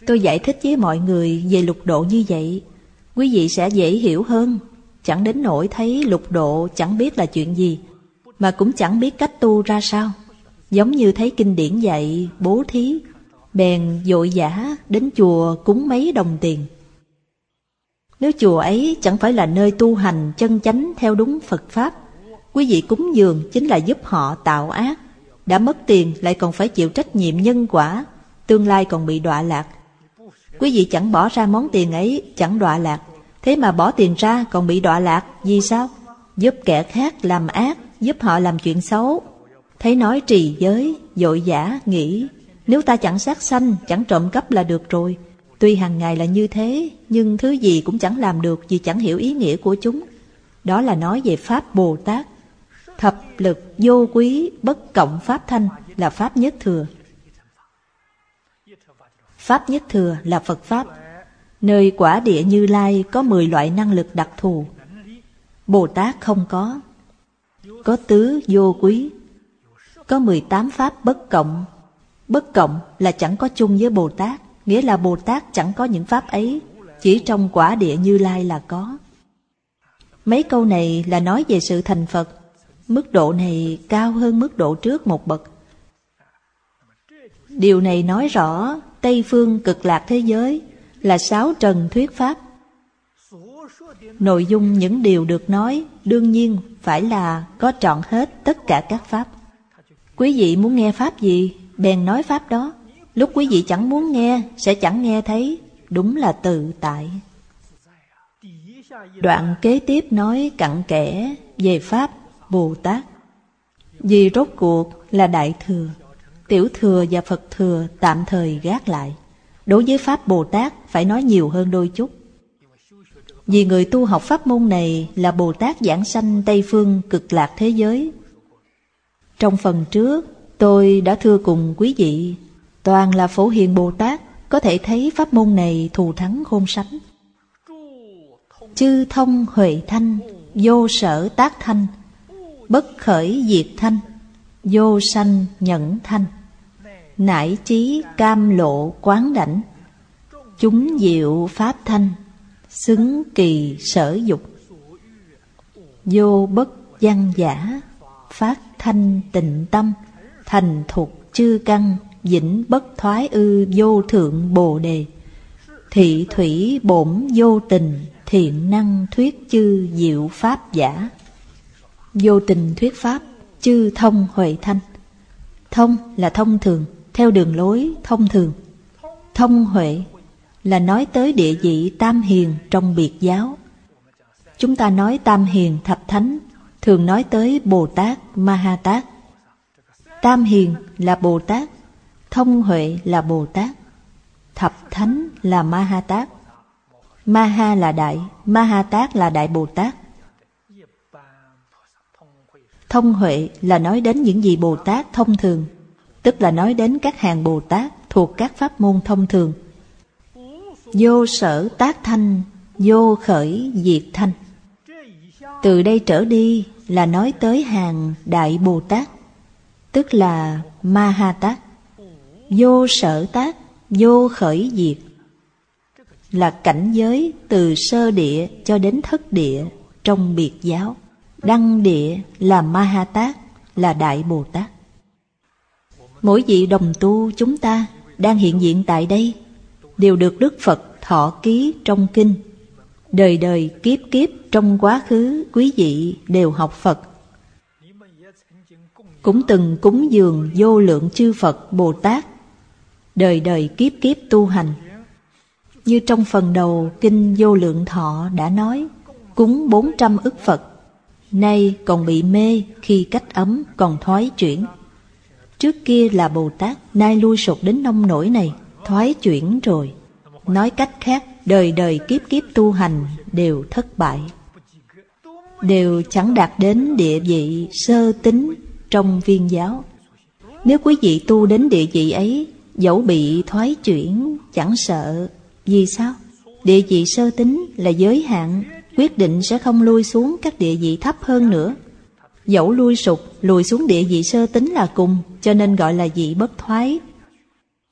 Tôi giải thích với mọi người về lục độ như vậy, quý vị sẽ dễ hiểu hơn. Chẳng đến nỗi thấy lục độ chẳng biết là chuyện gì, mà cũng chẳng biết cách tu ra sao. Giống như thấy kinh điển dạy bố thí, bèn vội vã đến chùa cúng mấy đồng tiền. Nếu chùa ấy chẳng phải là nơi tu hành chân chánh theo đúng Phật Pháp, quý vị cúng dường chính là giúp họ tạo ác. Đã mất tiền lại còn phải chịu trách nhiệm nhân quả, tương lai còn bị đọa lạc. Quý vị chẳng bỏ ra món tiền ấy chẳng đọa lạc, thế mà bỏ tiền ra còn bị đọa lạc. Vì sao? Giúp kẻ khác làm ác, giúp họ làm chuyện xấu. Thấy nói trì giới, vội vã nghĩ nếu ta chẳng sát sanh, chẳng trộm cắp là được rồi. Tuy hàng ngày là như thế, nhưng thứ gì cũng chẳng làm được vì chẳng hiểu ý nghĩa của chúng. Đó là nói về Pháp Bồ Tát. Thập lực vô quý bất cộng Pháp Thanh là Pháp Nhất Thừa. Pháp Nhất Thừa là Phật Pháp. Nơi quả địa Như Lai có mười loại năng lực đặc thù, Bồ Tát không có. Có tứ vô quý, có mười tám Pháp bất cộng. Bất cộng là chẳng có chung với Bồ Tát, nghĩa là Bồ Tát chẳng có những Pháp ấy, chỉ trong quả địa Như Lai là có. Mấy câu này là nói về sự thành Phật. Mức độ này cao hơn mức độ trước một bậc. Điều này nói rõ Tây phương cực lạc thế giới là sáu trần thuyết Pháp. Nội dung những điều được nói đương nhiên phải là có trọn hết tất cả các Pháp. Quý vị muốn nghe Pháp gì, bèn nói Pháp đó. Lúc quý vị chẳng muốn nghe, sẽ chẳng nghe thấy. Đúng là tự tại. Đoạn kế tiếp nói cặn kẽ về Pháp Bồ Tát. Vì rốt cuộc là Đại Thừa, Tiểu Thừa và Phật Thừa tạm thời gác lại. Đối với Pháp Bồ Tát phải nói nhiều hơn đôi chút. Vì người tu học pháp môn này là Bồ Tát giảng sanh Tây phương cực lạc thế giới. Trong phần trước tôi đã thưa cùng quý vị, toàn là Phổ Hiền Bồ Tát có thể thấy pháp môn này thù thắng khôn sánh. Chư thông huệ thanh, vô sở tác thanh, bất khởi diệt thanh, vô sanh nhẫn thanh, nải chí cam lộ quán đảnh, chúng diệu pháp thanh, xứng kỳ sở dục, vô bất văn giả, phát thanh tịnh tâm, thành thục chư căn, vĩnh bất thoái ư vô thượng bồ đề, thị thủy bổn vô tình, thiện năng thuyết chư diệu pháp giả. Vô tình thuyết pháp, chư thông huệ thanh. Thông là thông thường, theo đường lối thông thường. Thông huệ là nói tới địa vị tam hiền trong biệt giáo. Chúng ta nói tam hiền thập thánh, thường nói tới Bồ Tát, Ma Ha Tát. Tam hiền là Bồ Tát, thông huệ là Bồ Tát, thập thánh là Ma Ha Tát. Ma Ha là đại, Ma Ha Tát là đại Bồ Tát. Thông huệ là nói đến những gì Bồ Tát thông thường, tức là nói đến các hàng Bồ Tát thuộc các pháp môn thông thường. Vô sở tác thanh, vô khởi diệt thanh. Từ đây trở đi là nói tới hàng đại Bồ Tát, tức là Ma Ha Tát. Vô sở tác, vô khởi diệt là cảnh giới từ sơ địa cho đến thất địa trong biệt giáo. Đăng địa là Ma Ha Tát, là đại Bồ Tát. Mỗi vị đồng tu chúng ta đang hiện diện tại đây đều được Đức Phật thọ ký trong kinh. Đời đời kiếp kiếp trong quá khứ quý vị đều học Phật, cũng từng cúng dường vô lượng chư Phật Bồ Tát, đời đời kiếp kiếp tu hành. Như trong phần đầu kinh Vô Lượng Thọ đã nói, cúng bốn trăm ức Phật, nay còn bị mê khi cách ấm còn thoái chuyển. Trước kia là Bồ Tát, nay lui sụp đến nông nổi này, thoái chuyển rồi. Nói cách khác, đời đời kiếp kiếp tu hành đều thất bại, đều chẳng đạt đến địa vị sơ tín trong viên giáo. Nếu quý vị tu đến địa vị ấy, dẫu bị thoái chuyển chẳng sợ. Vì sao? Địa vị sơ tín là giới hạn, quyết định sẽ không lui xuống các địa vị thấp hơn nữa. Dẫu lui sụp, lùi xuống địa vị sơ tín là cùng, cho nên gọi là vị bất thoái.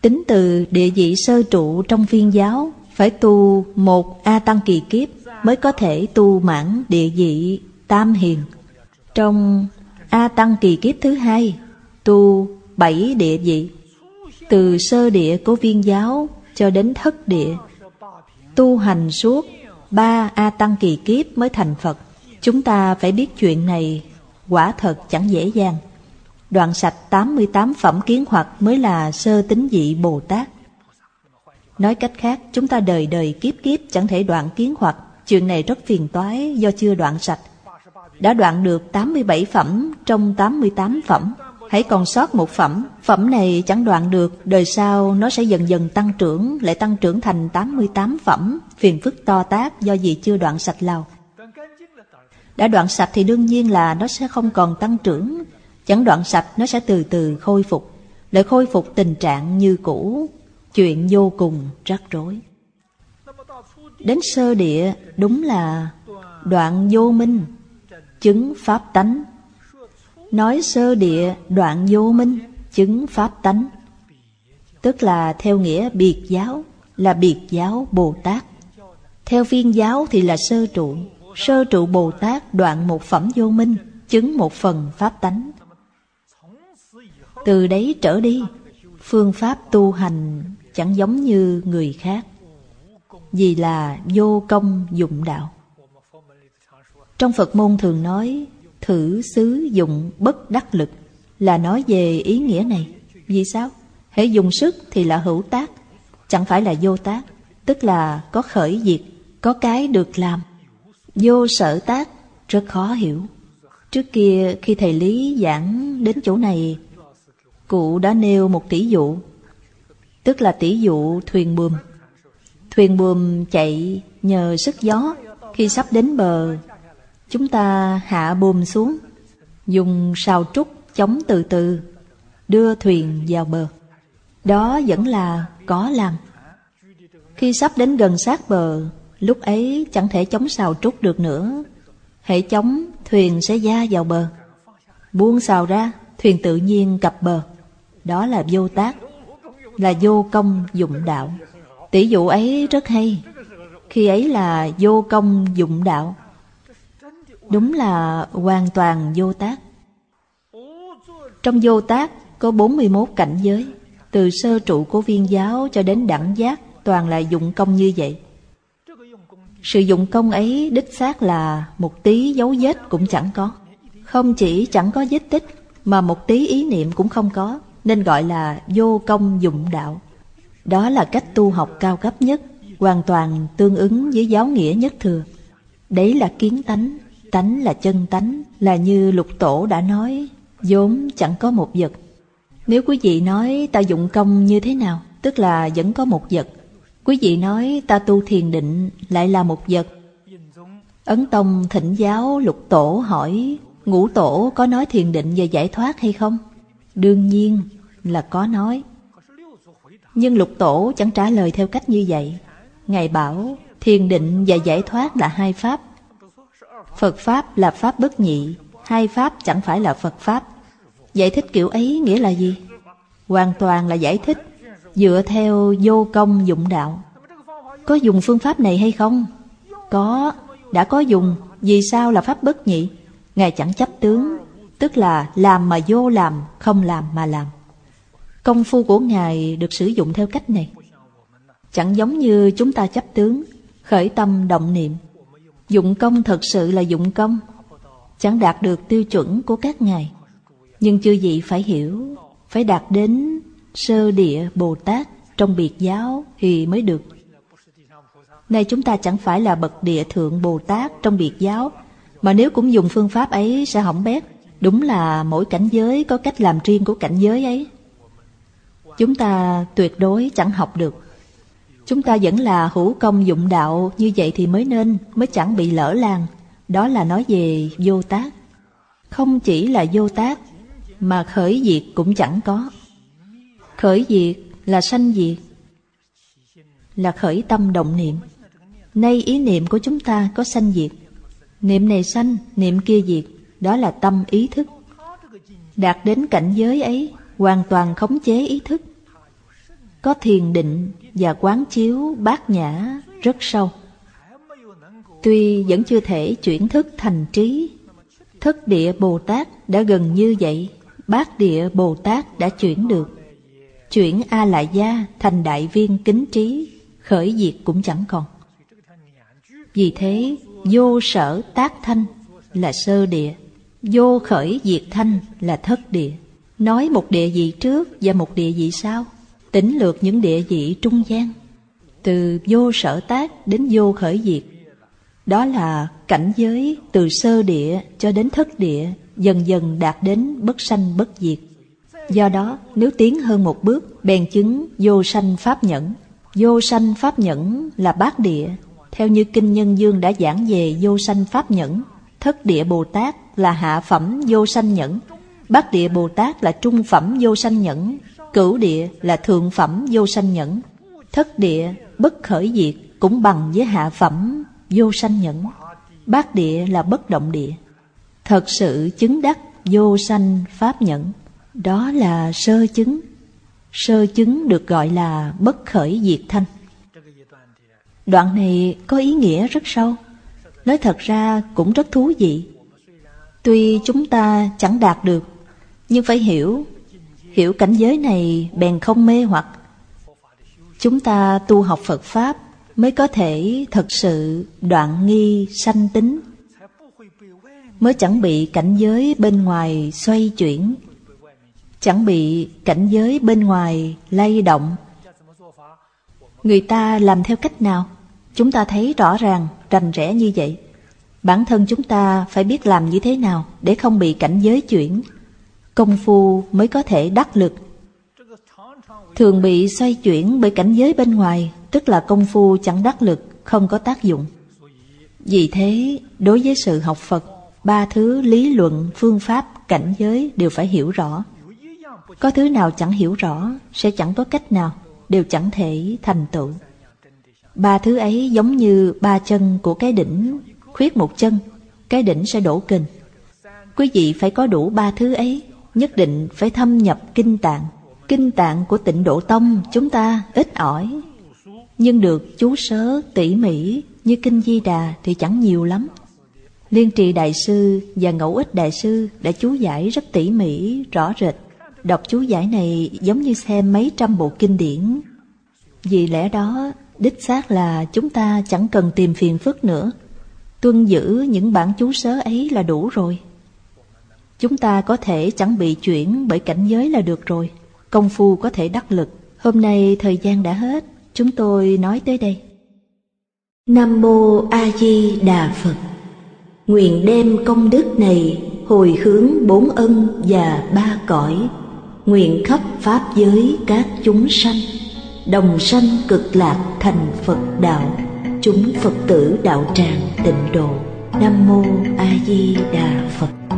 Tính từ địa vị sơ trụ trong Viên giáo, phải tu một A Tăng kỳ kiếp mới có thể tu mãn địa vị tam hiền. Trong A Tăng kỳ kiếp thứ hai, tu bảy địa vị. Từ sơ địa của Viên giáo cho đến thất địa, tu hành suốt ba A Tăng kỳ kiếp mới thành Phật. Chúng ta phải biết chuyện này quả thật chẳng dễ dàng. Đoạn sạch tám mươi tám phẩm kiến hoặc mới là sơ tín vị Bồ Tát. Nói cách khác, chúng ta đời đời kiếp kiếp chẳng thể đoạn kiến hoặc. Chuyện này rất phiền toái do chưa đoạn sạch. Đã đoạn được tám mươi bảy phẩm trong tám mươi tám phẩm, hãy còn sót một phẩm. Phẩm này chẳng đoạn được, đời sau nó sẽ dần dần tăng trưởng, lại tăng trưởng thành tám mươi tám phẩm. Phiền phức to tát do gì chưa đoạn sạch lao. Đã đoạn sạch thì đương nhiên là nó sẽ không còn tăng trưởng. Chẳng đoạn sạch nó sẽ từ từ khôi phục, lại khôi phục tình trạng như cũ. Chuyện vô cùng rắc rối. Đến sơ địa đúng là đoạn vô minh, chứng pháp tánh. Nói sơ địa đoạn vô minh, chứng pháp tánh, tức là theo nghĩa biệt giáo, là biệt giáo Bồ Tát. Theo Viên giáo thì là sơ trụ. Sơ trụ Bồ Tát đoạn một phẩm vô minh, chứng một phần pháp tánh. Từ đấy trở đi, phương pháp tu hành chẳng giống như người khác, vì là vô công dụng đạo. Trong Phật môn thường nói thử xứ dụng bất đắc lực, là nói về ý nghĩa này. Vì sao? Hễ dùng sức thì là hữu tác, chẳng phải là vô tác, tức là có khởi diệt, có cái được làm. Vô sở tác rất khó hiểu. Trước kia khi thầy Lý giảng đến chỗ này, cụ đã nêu một tỷ dụ, tức là tỷ dụ thuyền buồm. Thuyền buồm chạy nhờ sức gió. Khi sắp đến bờ, chúng ta hạ buồm xuống, dùng sào trúc chống từ từ, đưa thuyền vào bờ. Đó vẫn là có làm. Khi sắp đến gần sát bờ, lúc ấy chẳng thể chống sào trúc được nữa. Hễ chống, thuyền sẽ va vào bờ. Buông sào ra, thuyền tự nhiên cập bờ. Đó là vô tác, là vô công dụng đạo. Tỷ dụ ấy rất hay. Khi ấy là vô công dụng đạo, đúng là hoàn toàn vô tác. Trong vô tác có bốn mươi mốt cảnh giới. Từ sơ trụ của Viên giáo cho đến đẳng giác toàn là dụng công như vậy. Sự dụng công ấy đích xác là một tí dấu vết cũng chẳng có. Không chỉ chẳng có vết tích, mà một tí ý niệm cũng không có, nên gọi là vô công dụng đạo. Đó là cách tu học cao cấp nhất, hoàn toàn tương ứng với giáo nghĩa nhất thừa. Đấy là kiến tánh, tánh là chân tánh, là như Lục Tổ đã nói, vốn chẳng có một vật. Nếu quý vị nói ta dụng công như thế nào, tức là vẫn có một vật. Quý vị nói ta tu thiền định lại là một vật. Ấn Tông thỉnh giáo Lục Tổ hỏi, Ngũ Tổ có nói thiền định và giải thoát hay không? Đương nhiên là có nói. Nhưng Lục Tổ chẳng trả lời theo cách như vậy. Ngài bảo thiền định và giải thoát là hai pháp. Phật Pháp là Pháp bất nhị, hai Pháp chẳng phải là Phật Pháp. Giải thích kiểu ấy nghĩa là gì? Hoàn toàn là giải thích dựa theo vô công dụng đạo. Có dùng phương pháp này hay không? Có, đã có dùng. Vì sao là Pháp bất nhị? Ngài chẳng chấp tướng, tức là làm mà vô làm, không làm mà làm. Công phu của Ngài được sử dụng theo cách này. Chẳng giống như chúng ta chấp tướng, khởi tâm động niệm. Dụng công thật sự là dụng công, chẳng đạt được tiêu chuẩn của các ngài. Nhưng chư vị phải hiểu, phải đạt đến sơ địa Bồ Tát trong biệt giáo thì mới được. Nay chúng ta chẳng phải là bậc địa thượng Bồ Tát trong biệt giáo, mà nếu cũng dùng phương pháp ấy sẽ hỏng bét. Đúng là mỗi cảnh giới có cách làm riêng của cảnh giới ấy. Chúng ta tuyệt đối chẳng học được. Chúng ta vẫn là hữu công dụng đạo, như vậy thì mới nên, mới chẳng bị lỡ làng. Đó là nói về vô tác. Không chỉ là vô tác, mà khởi diệt cũng chẳng có. Khởi diệt là sanh diệt, là khởi tâm động niệm. Nay ý niệm của chúng ta có sanh diệt. Niệm này sanh, niệm kia diệt, đó là tâm ý thức. Đạt đến cảnh giới ấy, hoàn toàn khống chế ý thức. có thiền định và quán chiếu bát nhã rất sâu. Tuy vẫn chưa thể chuyển thức thành trí, Thất Địa Bồ Tát đã gần như vậy. Bát Địa Bồ Tát đã chuyển được. Chuyển A Lại Gia thành đại viên kính trí, khởi diệt cũng chẳng còn. Vì thế vô sở tác thanh là sơ địa, vô khởi diệt thanh là thất địa. Nói một địa vị trước và một địa vị sau, tỉnh lược những địa vị trung gian, từ vô sở tác đến vô khởi diệt. Đó là cảnh giới từ sơ địa cho đến thất địa, dần dần đạt đến bất sanh bất diệt. Do đó nếu tiến hơn một bước, bèn chứng vô sanh pháp nhẫn. Vô sanh pháp nhẫn là bát địa, theo như Kinh Nhân Dương đã giảng về vô sanh pháp nhẫn. Thất Địa Bồ Tát là hạ phẩm vô sanh nhẫn, Bát Địa Bồ Tát là trung phẩm vô sanh nhẫn, Cửu Địa là thượng phẩm vô sanh nhẫn. Thất Địa bất khởi diệt cũng bằng với hạ phẩm vô sanh nhẫn. Bát Địa là bất động địa. Thật sự chứng đắc vô sanh pháp nhẫn, đó là sơ chứng. Sơ chứng được gọi là bất khởi diệt thanh. Đoạn này có ý nghĩa rất sâu, nói thật ra cũng rất thú vị. Tuy chúng ta chẳng đạt được, nhưng phải hiểu, hiểu cảnh giới này bèn không mê hoặc. Chúng ta tu học Phật Pháp mới có thể thật sự đoạn nghi sanh tính, mới chẳng bị cảnh giới bên ngoài xoay chuyển, chẳng bị cảnh giới bên ngoài lay động. Người ta làm theo cách nào, chúng ta thấy rõ ràng, rành rẽ như vậy. Bản thân chúng ta phải biết làm như thế nào để không bị cảnh giới chuyển, công phu mới có thể đắc lực. Thường bị xoay chuyển bởi cảnh giới bên ngoài, tức là công phu chẳng đắc lực, không có tác dụng. Vì thế, đối với sự học Phật, ba thứ lý luận, phương pháp, cảnh giới đều phải hiểu rõ. Có thứ nào chẳng hiểu rõ, sẽ chẳng có cách nào, đều chẳng thể thành tựu. Ba thứ ấy giống như ba chân của cái đỉnh, khuyết một chân, cái đỉnh sẽ đổ kình. Quý vị phải có đủ ba thứ ấy, nhất định phải thâm nhập kinh tạng. Kinh tạng của Tịnh Độ Tông chúng ta ít ỏi, nhưng được chú sớ tỉ mỉ như Kinh Di Đà thì chẳng nhiều lắm. Liên Trì Đại Sư và Ngẫu Ích Đại Sư đã chú giải rất tỉ mỉ, rõ rệt. Đọc chú giải này giống như xem mấy trăm bộ kinh điển. Vì lẽ đó, đích xác là chúng ta chẳng cần tìm phiền phức nữa. Tuân giữ những bản chú sớ ấy là đủ rồi. Chúng ta có thể chẳng bị chuyển bởi cảnh giới là được rồi. Công phu có thể đắc lực. Hôm nay thời gian đã hết, chúng tôi nói tới đây. Nam Mô A Di Đà Phật. Nguyện đem công đức này hồi hướng bốn ân và ba cõi, nguyện khắp pháp giới các chúng sanh đồng sanh cực lạc thành Phật đạo, chúng Phật tử đạo tràng Tịnh Độ. Nam Mô A Di Đà Phật.